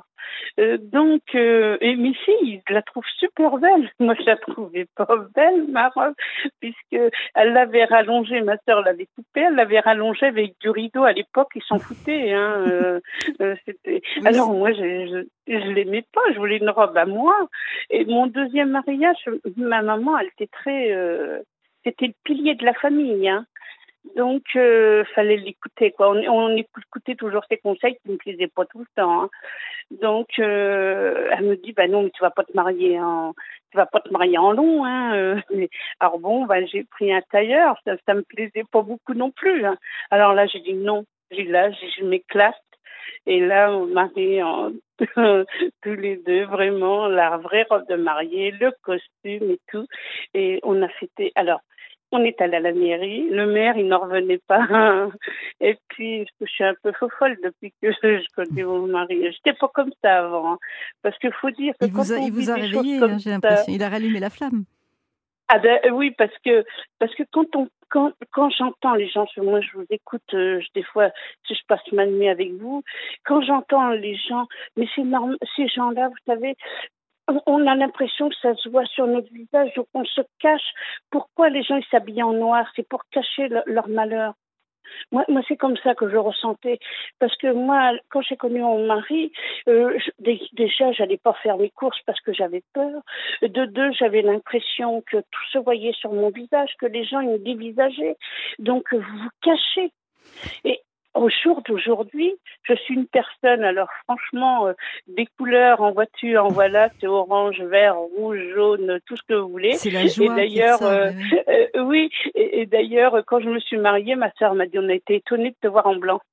Et mes filles, je la trouve super belle. Moi, je la trouvais pas belle, ma robe, puisque elle l'avait rallongée, ma sœur l'avait coupée, elle l'avait rallongée avec du rideau à l'époque, ils s'en foutaient. Hein, c'était... Oui, alors moi, je l'aimais pas, je voulais une robe à moi. Et mon deuxième mariage, ma maman, elle était très... c'était le pilier de la famille, hein. Donc, fallait l'écouter, quoi. On écoutait toujours ses conseils qui ne me plaisaient pas tout le temps. Hein. Donc, elle me dit, non, mais tu vas pas te marier en long. Hein. Alors bon, j'ai pris un tailleur, ça me plaisait pas beaucoup non plus. Hein. Alors là, j'ai dit non. Je m'éclate. Et là, on marie tous les deux, vraiment, la vraie robe de mariée, le costume et tout. Et on a fêté. Alors, on est allé à la mairie, le maire, il n'en revenait pas. Et puis, je suis un peu folle depuis que je connais mon mari. Je n'étais pas comme ça avant. Hein. Parce qu'il faut dire que il vous a réveillé, hein, j'ai l'impression. Il a rallumé la flamme. Ah oui, parce que quand j'entends les gens, moi je vous écoute des fois, si je passe ma nuit avec vous, quand j'entends les gens, mais c'est normal, ces gens-là, vous savez, on a l'impression que ça se voit sur notre visage, donc on se cache. Pourquoi les gens ils s'habillent en noir? C'est pour cacher leur malheur. Moi, c'est comme ça que je ressentais. Parce que moi, quand j'ai connu mon mari, déjà, j'allais pas faire mes courses parce que j'avais peur. De deux, j'avais l'impression que tout se voyait sur mon visage, que les gens ils me dévisageaient. Donc, vous vous cachez. Et au jour d'aujourd'hui, je suis une personne, alors franchement, des couleurs en voiture, en voilà, c'est orange, vert, rouge, jaune, tout ce que vous voulez. C'est la joie. Et d'ailleurs, oui, et d'ailleurs, quand je me suis mariée, ma sœur m'a dit, on a été étonnés de te voir en blanc.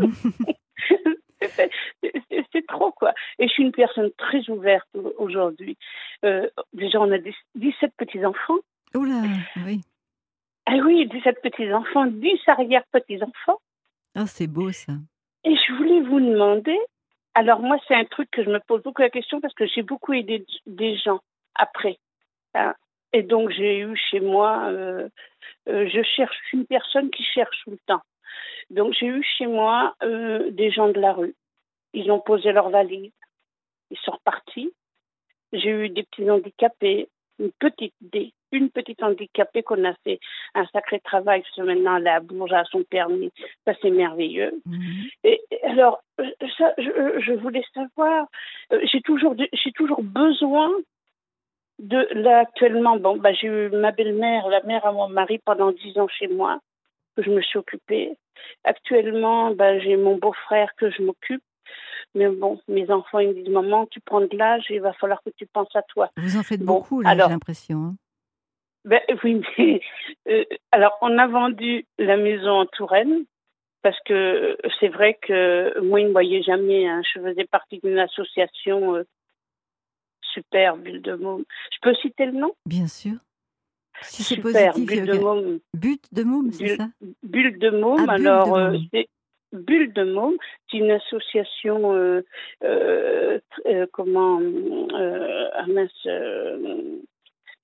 C'est trop, quoi. Et je suis une personne très ouverte aujourd'hui. Déjà, on a 17 petits-enfants. Oula, oui. Ah oui, 17 petits-enfants, 10 arrière-petits-enfants. Ah, c'est beau ça. Et je voulais vous demander, alors moi c'est un truc que je me pose beaucoup la question parce que j'ai beaucoup aidé des gens après. Hein. Et donc j'ai eu chez moi, je cherche une personne qui cherche tout le temps. Donc j'ai eu chez moi des gens de la rue. Ils ont posé leurs valises, ils sont repartis. J'ai eu des petits handicapés, une petite handicapée qu'on a fait un sacré travail, parce que maintenant elle est à Bourges, à son permis, ça c'est merveilleux. Et alors, ça, je voulais savoir, j'ai toujours besoin de, là actuellement, j'ai eu ma belle-mère, la mère à mon mari pendant 10 ans chez moi, que je me suis occupée. Actuellement, j'ai mon beau-frère que je m'occupe. Mais bon, mes enfants, ils me disent, maman, tu prends de l'âge, il va falloir que tu penses à toi. Vous en faites beaucoup, là, j'ai l'impression. Hein. Oui, mais alors, on a vendu la maison en Touraine, parce que c'est vrai que moi, ils ne me voyaient jamais. Hein. Je faisais partie d'une association super, Bulle de Môme. Je peux citer le nom? Bien sûr. Si c'est super, positif. Bulle de Môme. Bulle de Môme, c'est ça? Bulle de Môme, ah, alors, Bulle de Môme. c'est Bulle de Môme, c'est une association,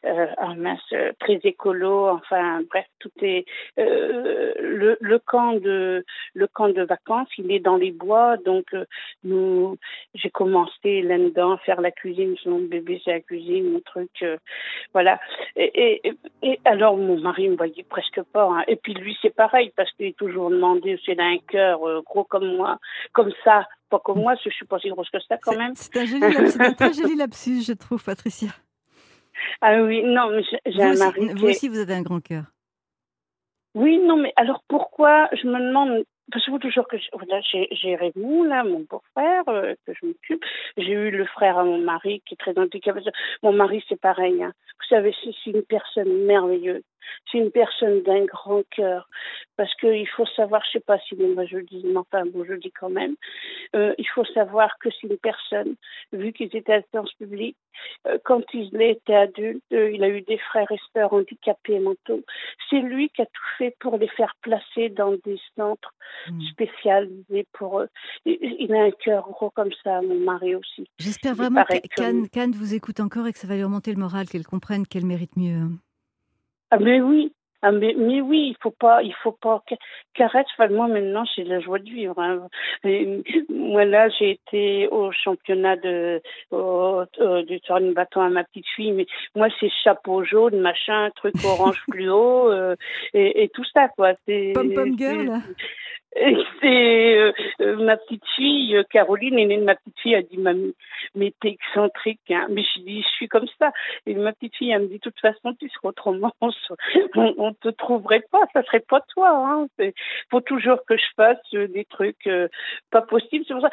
très écolo. Enfin, bref, tout est le camp de vacances. Il est dans les bois, donc j'ai commencé là-dedans à faire la cuisine. Mon bébé, c'est la cuisine, mon truc, voilà. Et alors, mon mari me voyait presque pas. Hein. Et puis lui, c'est pareil, parce qu'il est toujours demandé s'il a un cœur gros comme moi, comme ça. Pas comme moi, parce que je suis pas si grosse que ça quand même. C'est un très joli lapsus, je trouve, Patricia. Ah oui, non, mais j'ai un mari. Vous aussi, vous avez un grand cœur. Oui, non, mais alors pourquoi, je me demande, parce qu'il faut toujours que voilà, j'ai Raymond, là, mon beau-frère, que je m'occupe. J'ai eu le frère à mon mari qui est très handicapé. Mon mari, c'est pareil. Hein. Vous savez, c'est une personne merveilleuse. C'est une personne d'un grand cœur. Parce qu'il faut savoir, je sais pas si moi je le dis, mais enfin bon, je le dis quand même, il faut savoir que c'est une personne, vu qu'ils étaient à la séance publique, quand il était adulte, il a eu des frères et sœurs handicapés mentaux. C'est lui qui a tout fait pour les faire placer dans des centres spécialisés pour eux. Il a un cœur gros comme ça, mon mari aussi. J'espère vraiment qu'Anne vous écoute encore et que ça va lui remonter le moral, qu'elle comprenne qu'elle mérite mieux. Ah mais oui, mais oui, il faut pas qu'arrête. Enfin, moi maintenant, j'ai la joie de vivre. Hein. Moi là, j'ai été au championnat du turning bâton à ma petite fille, mais moi c'est chapeau jaune, machin, truc orange fluo et tout ça quoi. Pom girl. C'est ma petite fille, Caroline, l'aînée de ma petite fille, a dit mamie, mais t'es excentrique, hein. Mais je dis, je suis comme ça. Et ma petite fille, elle me dit, de toute façon, tu seras autrement, on te trouverait pas, ça serait pas toi. Hein. Faut toujours que je fasse des trucs pas possibles. C'est pour ça.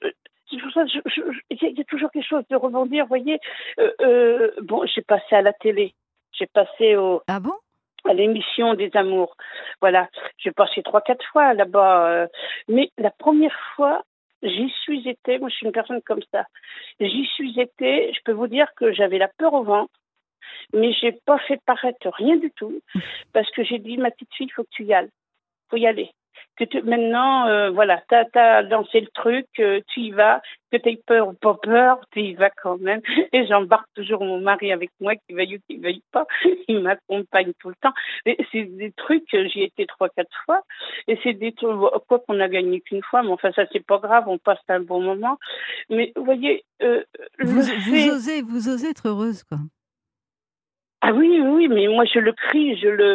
Il y a toujours quelque chose de rebondir, vous voyez. Bon, j'ai passé à la télé, j'ai passé au. Ah bon? À l'émission des Amours. Voilà, j'ai passé 3-4 fois là-bas. Mais la première fois, j'y suis été, moi je suis une personne comme ça, j'y suis été, je peux vous dire que j'avais la peur au ventre, mais j'ai pas fait paraître rien du tout, parce que j'ai dit, ma petite fille, il faut que tu y ailles, faut y aller. Maintenant, voilà, t'as lancé le truc, tu y vas, que t'aies peur ou pas peur, tu y vas quand même. Et j'embarque toujours mon mari avec moi, qu'il veuille ou qu'il veuille pas, il m'accompagne tout le temps. Et c'est des trucs, j'y ai été 3-4 fois, et c'est des trucs, quoi qu'on a gagné qu'une fois, mais enfin ça c'est pas grave, on passe un bon moment. Mais vous voyez, vous osez être heureuse, quoi. Ah oui, mais moi je le crie,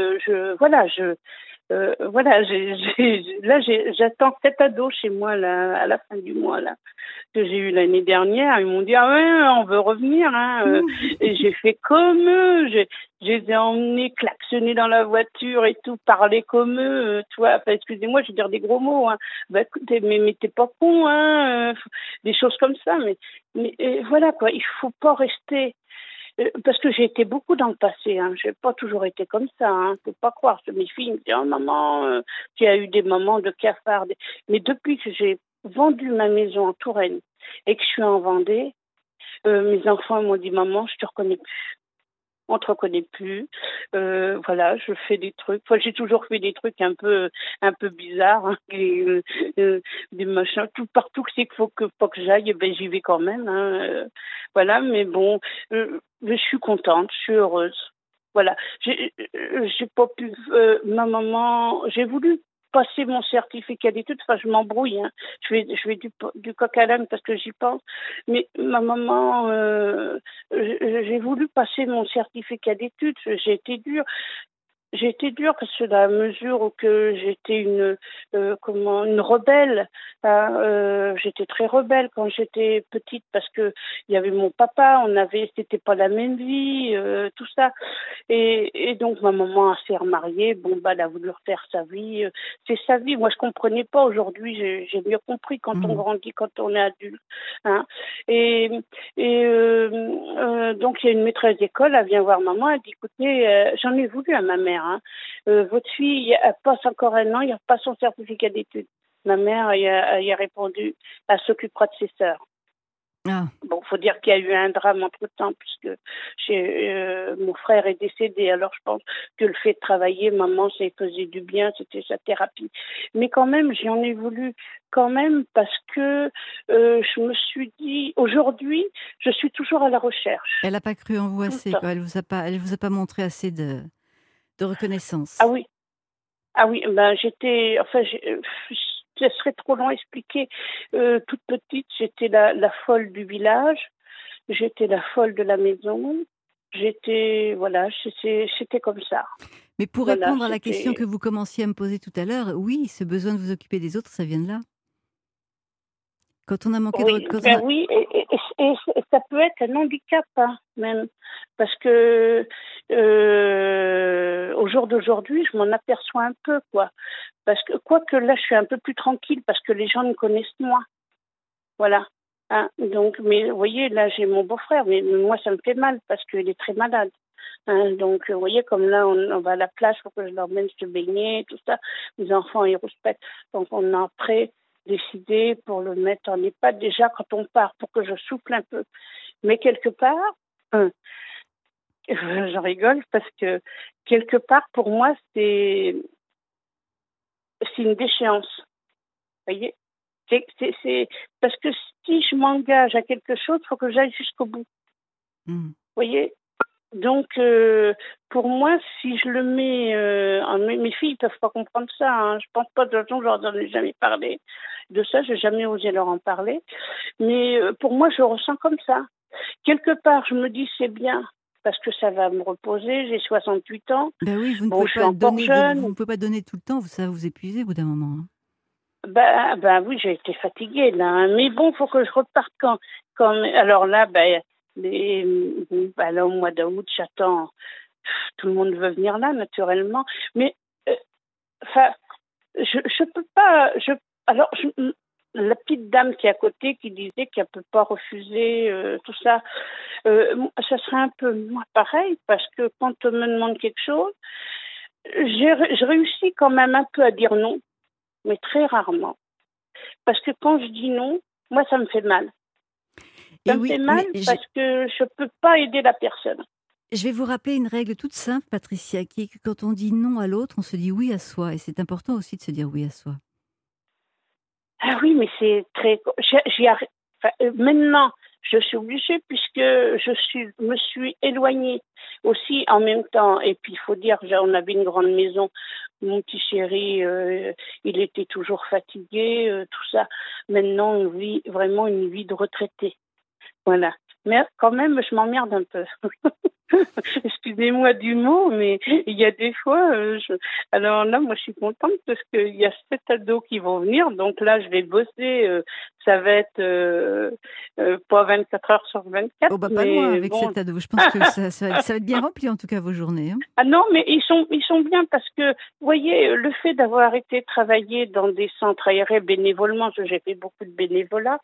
j'attends 7 ados chez moi là, à la fin du mois là, que j'ai eu l'année dernière. Ils m'ont dit ah ouais, on veut revenir. Hein. Et j'ai fait comme eux. Je les ai emmenés klaxonner dans la voiture et tout, parler comme eux. Tu vois, enfin, excusez-moi, je vais dire des gros mots. Hein. Bah écoutez, mais t'es pas con, hein. Des choses comme ça. Mais voilà quoi, il faut pas rester. Parce que j'ai été beaucoup dans le passé, hein. J'ai pas toujours été comme ça, hein. Faut pas croire. Mes filles me disent oh maman, tu as eu des moments de cafard. Mais depuis que j'ai vendu ma maison en Touraine et que je suis en Vendée, mes enfants m'ont dit maman, je te reconnais plus. On te reconnaît plus. Voilà, je fais des trucs. Enfin, j'ai toujours fait des trucs un peu bizarres, hein, des machins. Tout partout que c'est qu'il faut que j'aille, ben j'y vais quand même. Hein, voilà, mais bon, je suis contente, je suis heureuse. Voilà, j'ai pas pu. Ma maman, j'ai voulu passer mon certificat d'études, enfin je m'embrouille, hein. Je fais du coq à l'âne parce que j'y pense, mais ma maman, j'ai voulu passer mon certificat d'études, j'ai été dure parce que dans la mesure où que j'étais une rebelle, hein, j'étais très rebelle quand j'étais petite parce que il y avait mon papa, c'était pas la même vie, tout ça, et donc ma maman s'est remariée, bon bah elle a voulu refaire sa vie, c'est sa vie. Moi je comprenais pas, aujourd'hui j'ai mieux compris quand on grandit, quand on est adulte, hein. Donc il y a une maîtresse d'école, elle vient voir maman, elle dit écoutez, j'en ai voulu à ma mère. Hein. Votre fille, elle passe encore un an, il n'y a pas son certificat d'études. Ma mère y a répondu, elle s'occupera de ses sœurs. Ah. Bon, faut dire qu'il y a eu un drame entre-temps, puisque mon frère est décédé. Alors, je pense que le fait de travailler, maman, ça lui faisait du bien, c'était sa thérapie. Mais quand même, j'en ai voulu quand même parce que je me suis dit, aujourd'hui, je suis toujours à la recherche. Elle n'a pas cru en vous Tout le assez, temps. quoi. Elle vous a pas montré assez de reconnaissance. Ah oui, ah oui, ben ce serait trop long à expliquer. Toute petite, j'étais la folle du village, j'étais la folle de la maison, c'était comme ça. Mais pour Voilà, répondre à la question que vous commenciez à me poser tout à l'heure, oui, ce besoin de vous occuper des autres, ça vient de là. Quand on a manqué Oui, de... oui, et ça peut être un handicap, hein, même, parce que au jour d'aujourd'hui, je m'en aperçois un peu, quoi. Parce que, quoique là, je suis un peu plus tranquille, parce que les gens me connaissent moins. Voilà. Hein, donc, mais vous voyez, là, j'ai mon beau-frère, mais moi, ça me fait mal, parce qu'il est très malade. Hein, donc, vous voyez, comme là, on va à la plage, il faut que je l'emmène se baigner, tout ça. Les enfants, ils respectent. Donc, on a après décidé pour le mettre en EHPAD déjà quand on part, pour que je souffle un peu. Mais quelque part, j'en rigole parce que quelque part, pour moi, c'est une déchéance. Vous voyez, c'est parce que si je m'engage à quelque chose, il faut que j'aille jusqu'au bout. Vous voyez. Donc, pour moi, si je le mets... mes filles ne peuvent pas comprendre ça. Hein. Je pense pas, de toute façon, je leur en ai jamais parlé de ça. Je n'ai jamais osé leur en parler. Mais pour moi, je ressens comme ça. Quelque part, je me dis, c'est bien, parce que ça va me reposer. J'ai 68 ans. Ben oui, vous ne bon, pouvez je suis pas encore donner, jeune. vous ne pouvez pas donner tout le temps, ça va vous épuiser au bout d'un moment. Hein. Ben oui, j'ai été fatiguée, là. Hein. Mais bon, il faut que je reparte quand... Alors là, là, au mois d'août, j'attends. Tout le monde veut venir là, naturellement. Mais, je peux pas. Alors, la petite dame qui est à côté, qui disait qu'elle peut pas refuser tout ça, ça serait un peu moi pareil, parce que quand on me demande quelque chose, je réussis quand même un peu à dire non, mais très rarement. Parce que quand je dis non, moi, ça me fait mal. Ça me fait mal parce que je ne peux pas aider la personne. Je vais vous rappeler une règle toute simple, Patricia, qui est que quand on dit non à l'autre, on se dit oui à soi. Et c'est important aussi de se dire oui à soi. Ah oui, mais c'est très... J'y arrive. Maintenant, je suis obligée puisque me suis éloignée aussi en même temps. Et puis, il faut dire, on avait une grande maison. Mon petit chéri, il était toujours fatigué, tout ça. Maintenant, on vit vraiment une vie de retraité. Voilà. Mais quand même, je m'emmerde un peu. Excusez-moi du mot, mais il y a des fois... Alors là, moi, je suis contente parce qu'il y a 7 ados qui vont venir. Donc là, je vais bosser. Ça va être pas 24 heures sur 24. Oh, bah, pas loin avec 7 ados. Je pense que ça va être bien rempli, en tout cas, vos journées. Hein. Ah non, mais ils sont bien parce que, vous voyez, le fait d'avoir été travailler dans des centres aérés bénévolement, parce que j'ai fait beaucoup de bénévolat,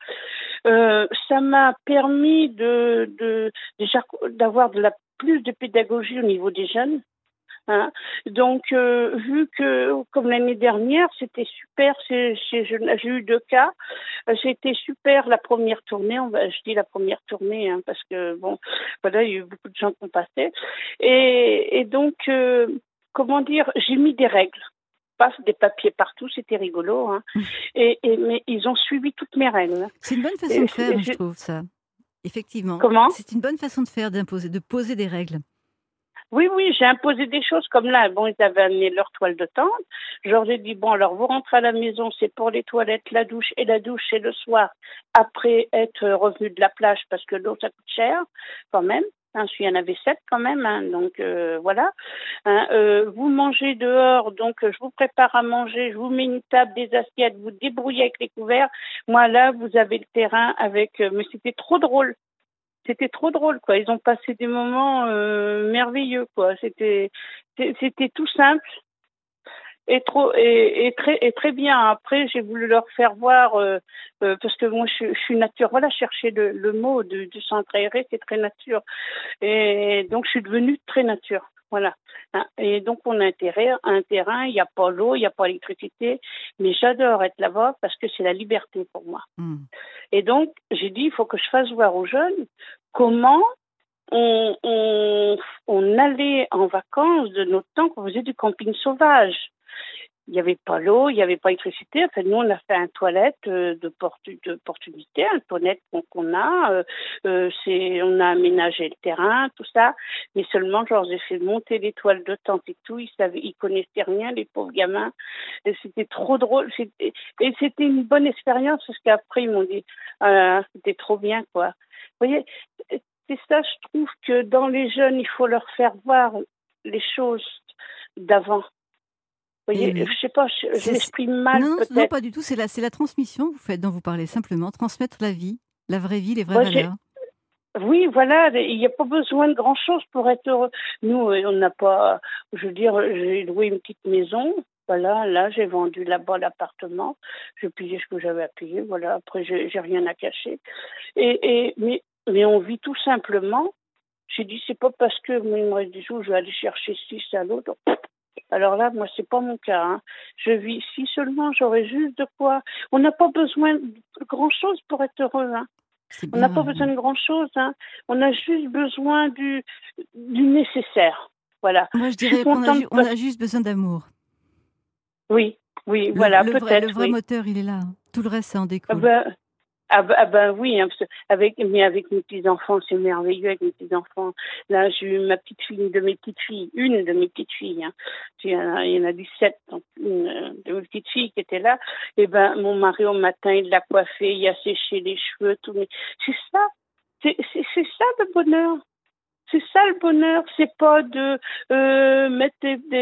ça m'a permis déjà d'avoir plus de pédagogie au niveau des jeunes. Hein. Donc, vu que, comme l'année dernière, c'était super, j'ai eu 2 cas, c'était super la première tournée, je dis la première tournée, hein, parce que, bon, voilà, il y a eu beaucoup de gens qui ont passé. Et donc, comment dire, j'ai mis des règles. Pas des papiers partout, c'était rigolo. Hein. Mais ils ont suivi toutes mes règles. C'est une bonne façon de faire, je trouve, ça. Effectivement. Comment ? C'est une bonne façon de faire, de poser des règles. Oui, j'ai imposé des choses comme là. Bon, ils avaient amené leur toile de tente. Genre, j'ai dit, bon, alors vous rentrez à la maison, c'est pour les toilettes, la douche, et la douche, c'est le soir, après être revenu de la plage, parce que l'eau, ça coûte cher, quand même. Hein, il y en avait 7 quand même, hein, donc voilà. Hein, vous mangez dehors, donc je vous prépare à manger, je vous mets une table, des assiettes, vous débrouillez avec les couverts. Moi, là, vous avez le terrain avec... mais c'était trop drôle. C'était trop drôle, quoi. Ils ont passé des moments merveilleux, quoi. C'était tout simple et très bien. Après, j'ai voulu leur faire voir parce que moi, je suis nature. Voilà, chercher le mot du centre aéré, c'est très nature. Et donc, je suis devenue très nature. Voilà. Et donc, on a un terrain, il n'y a pas l'eau, il n'y a pas l'électricité. Mais j'adore être là-bas parce que c'est la liberté pour moi. Et donc, j'ai dit, il faut que je fasse voir aux jeunes comment on allait en vacances de notre temps qu'on faisait du camping sauvage. Il n'y avait pas l'eau, il n'y avait pas l'électricité. Enfin, nous, on a fait un toilette d'opportunité, un toilette qu'on a. On a aménagé le terrain, tout ça. Mais seulement, genre, j'ai fait monter les toiles de tente et tout. Ils connaissaient rien, les pauvres gamins. Et c'était trop drôle. Et c'était une bonne expérience parce qu'après, ils m'ont dit, c'était trop bien, quoi. Vous voyez, c'est ça, je trouve que dans les jeunes, il faut leur faire voir les choses d'avant. Vous voyez, je sais pas, je m'exprime mal peut-être. Non, pas du tout, c'est la transmission que vous faites, dont vous parlez simplement, transmettre la vie, la vraie vie, les vraies valeurs. Oui, voilà, il n'y a pas besoin de grand-chose pour être heureux. Nous, on n'a pas, je veux dire, j'ai loué une petite maison, voilà, là, j'ai vendu là-bas l'appartement, j'ai payé ce que j'avais à payer, voilà, après, j'ai rien à cacher. Mais on vit tout simplement. J'ai dit, c'est pas parce que il me reste des jours, je vais aller chercher ci, ça, l'autre. Alors là, moi, c'est pas mon cas. Hein. Je vis ici seulement, j'aurais juste de quoi. On n'a pas besoin de grand-chose pour être heureux. Hein. On n'a pas besoin de grand-chose. Hein. On a juste besoin du nécessaire. Voilà. Moi, je dirais qu'on a juste besoin d'amour. Oui, voilà, peut-être. Le vrai moteur, il est là. Tout le reste, ça en découle. Oui, hein, mais avec mes petits-enfants, c'est merveilleux avec mes petits-enfants. Là, j'ai eu une de mes petites filles. Hein. Il y en a 17, donc une de mes petites filles qui était là. Et mon mari, au matin, il l'a coiffée, il a séché les cheveux, tout. Mais c'est ça le bonheur. C'est ça le bonheur, c'est pas de mettre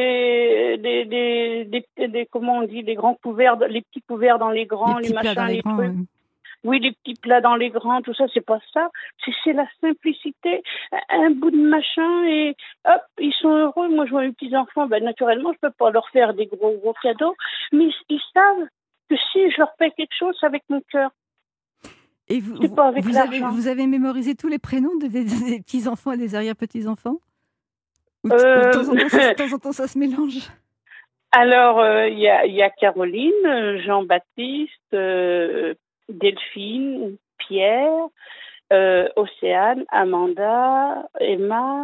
des comment on dit, les grands couverts, les petits couverts dans les grands, les machins, les trucs. Oui, les petits plats dans les grands, tout ça, c'est pas ça. C'est la simplicité. Un bout de machin et hop, ils sont heureux. Moi, je vois mes petits-enfants, naturellement, je peux pas leur faire des gros cadeaux, mais ils savent que si je leur paie quelque chose, c'est avec mon cœur. Et vous avez mémorisé tous les prénoms des petits-enfants et des arrière-petits-enfants? Ou de temps en temps, ça se mélange? Alors, il y a Caroline, Jean-Baptiste, Delphine, Pierre, Océane, Amanda, Emma.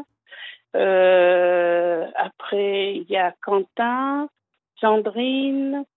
Après, il y a Quentin, Sandrine,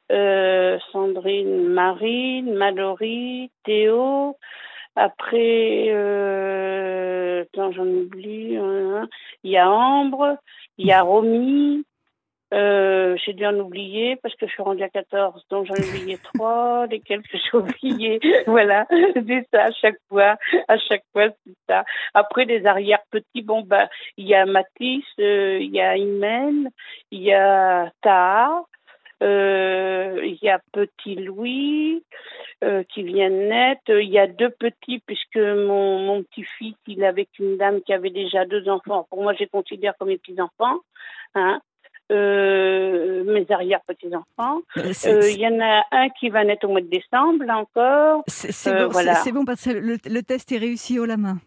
Marine, Mallory, Théo. Après, j'en oublie. Il y a Ambre, il y a Romy. J'ai dû en oublier parce que je suis rendue à 14, donc j'en ai oublié 3, lesquels que j'ai oubliés. Voilà, c'est ça, à chaque fois, c'est ça. Après, les arrière-petits, il y a Mathis, il y a Imen, il y a Taha, il y a petit Louis qui vient de naître. Il y a 2 petits puisque mon petit-fils, il est avec une dame qui avait déjà 2 enfants. Pour moi, je les considère comme mes petits-enfants. Hein. Mes arrière-petits-enfants. Il y en a un qui va naître au mois de décembre, là encore. C'est bon parce que le test est réussi haut la main.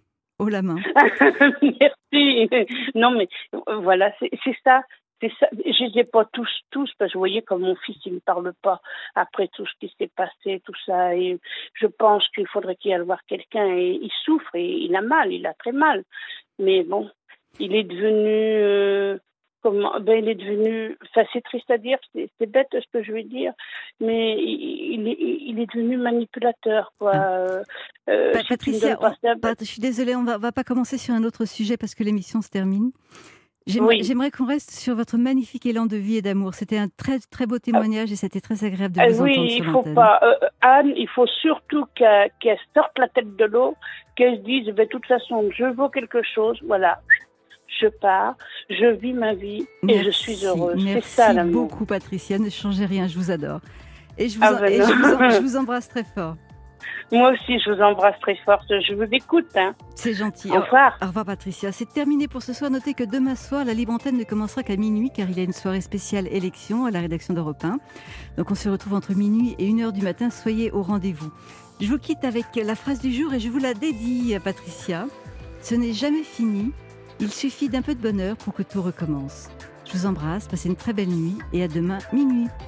Merci. Non, mais voilà, c'est ça. C'est ça. Je ne les ai pas tous, parce que vous voyez, comme mon fils, il ne me parle pas après tout ce qui s'est passé, tout ça. Et je pense qu'il faudrait qu'il aille voir quelqu'un. Et il souffre, et il a mal, il a très mal. Mais bon, il est devenu... il est devenu... Enfin, c'est triste à dire, c'est bête ce que je vais dire, mais il est devenu manipulateur, quoi. Patricia, je suis désolée, on va pas commencer sur un autre sujet parce que l'émission se termine. J'aimerais qu'on reste sur votre magnifique élan de vie et d'amour. C'était un très, très beau témoignage et c'était très agréable de vous entendre sur l'antenne. Il faut pas... Anne, il faut surtout qu'elle sorte la tête de l'eau, qu'elle se dise, de toute façon, je vaux quelque chose, voilà. Je pars, je vis ma vie et je suis heureuse. C'est ça l'amour. Merci beaucoup Patricia, ne changez rien, je vous adore. Et je vous embrasse très fort. Moi aussi, je vous embrasse très fort. Je vous écoute. Hein. C'est gentil. Au revoir. Au revoir Patricia. C'est terminé pour ce soir. Notez que demain soir, la Libre Antenne ne commencera qu'à minuit car il y a une soirée spéciale élection à la rédaction d'Europe 1. Donc on se retrouve entre minuit et 1h du matin. Soyez au rendez-vous. Je vous quitte avec la phrase du jour et je vous la dédie à Patricia. Ce n'est jamais fini Il suffit d'un peu de bonheur pour que tout recommence. Je vous embrasse, passez une très belle nuit et à demain minuit.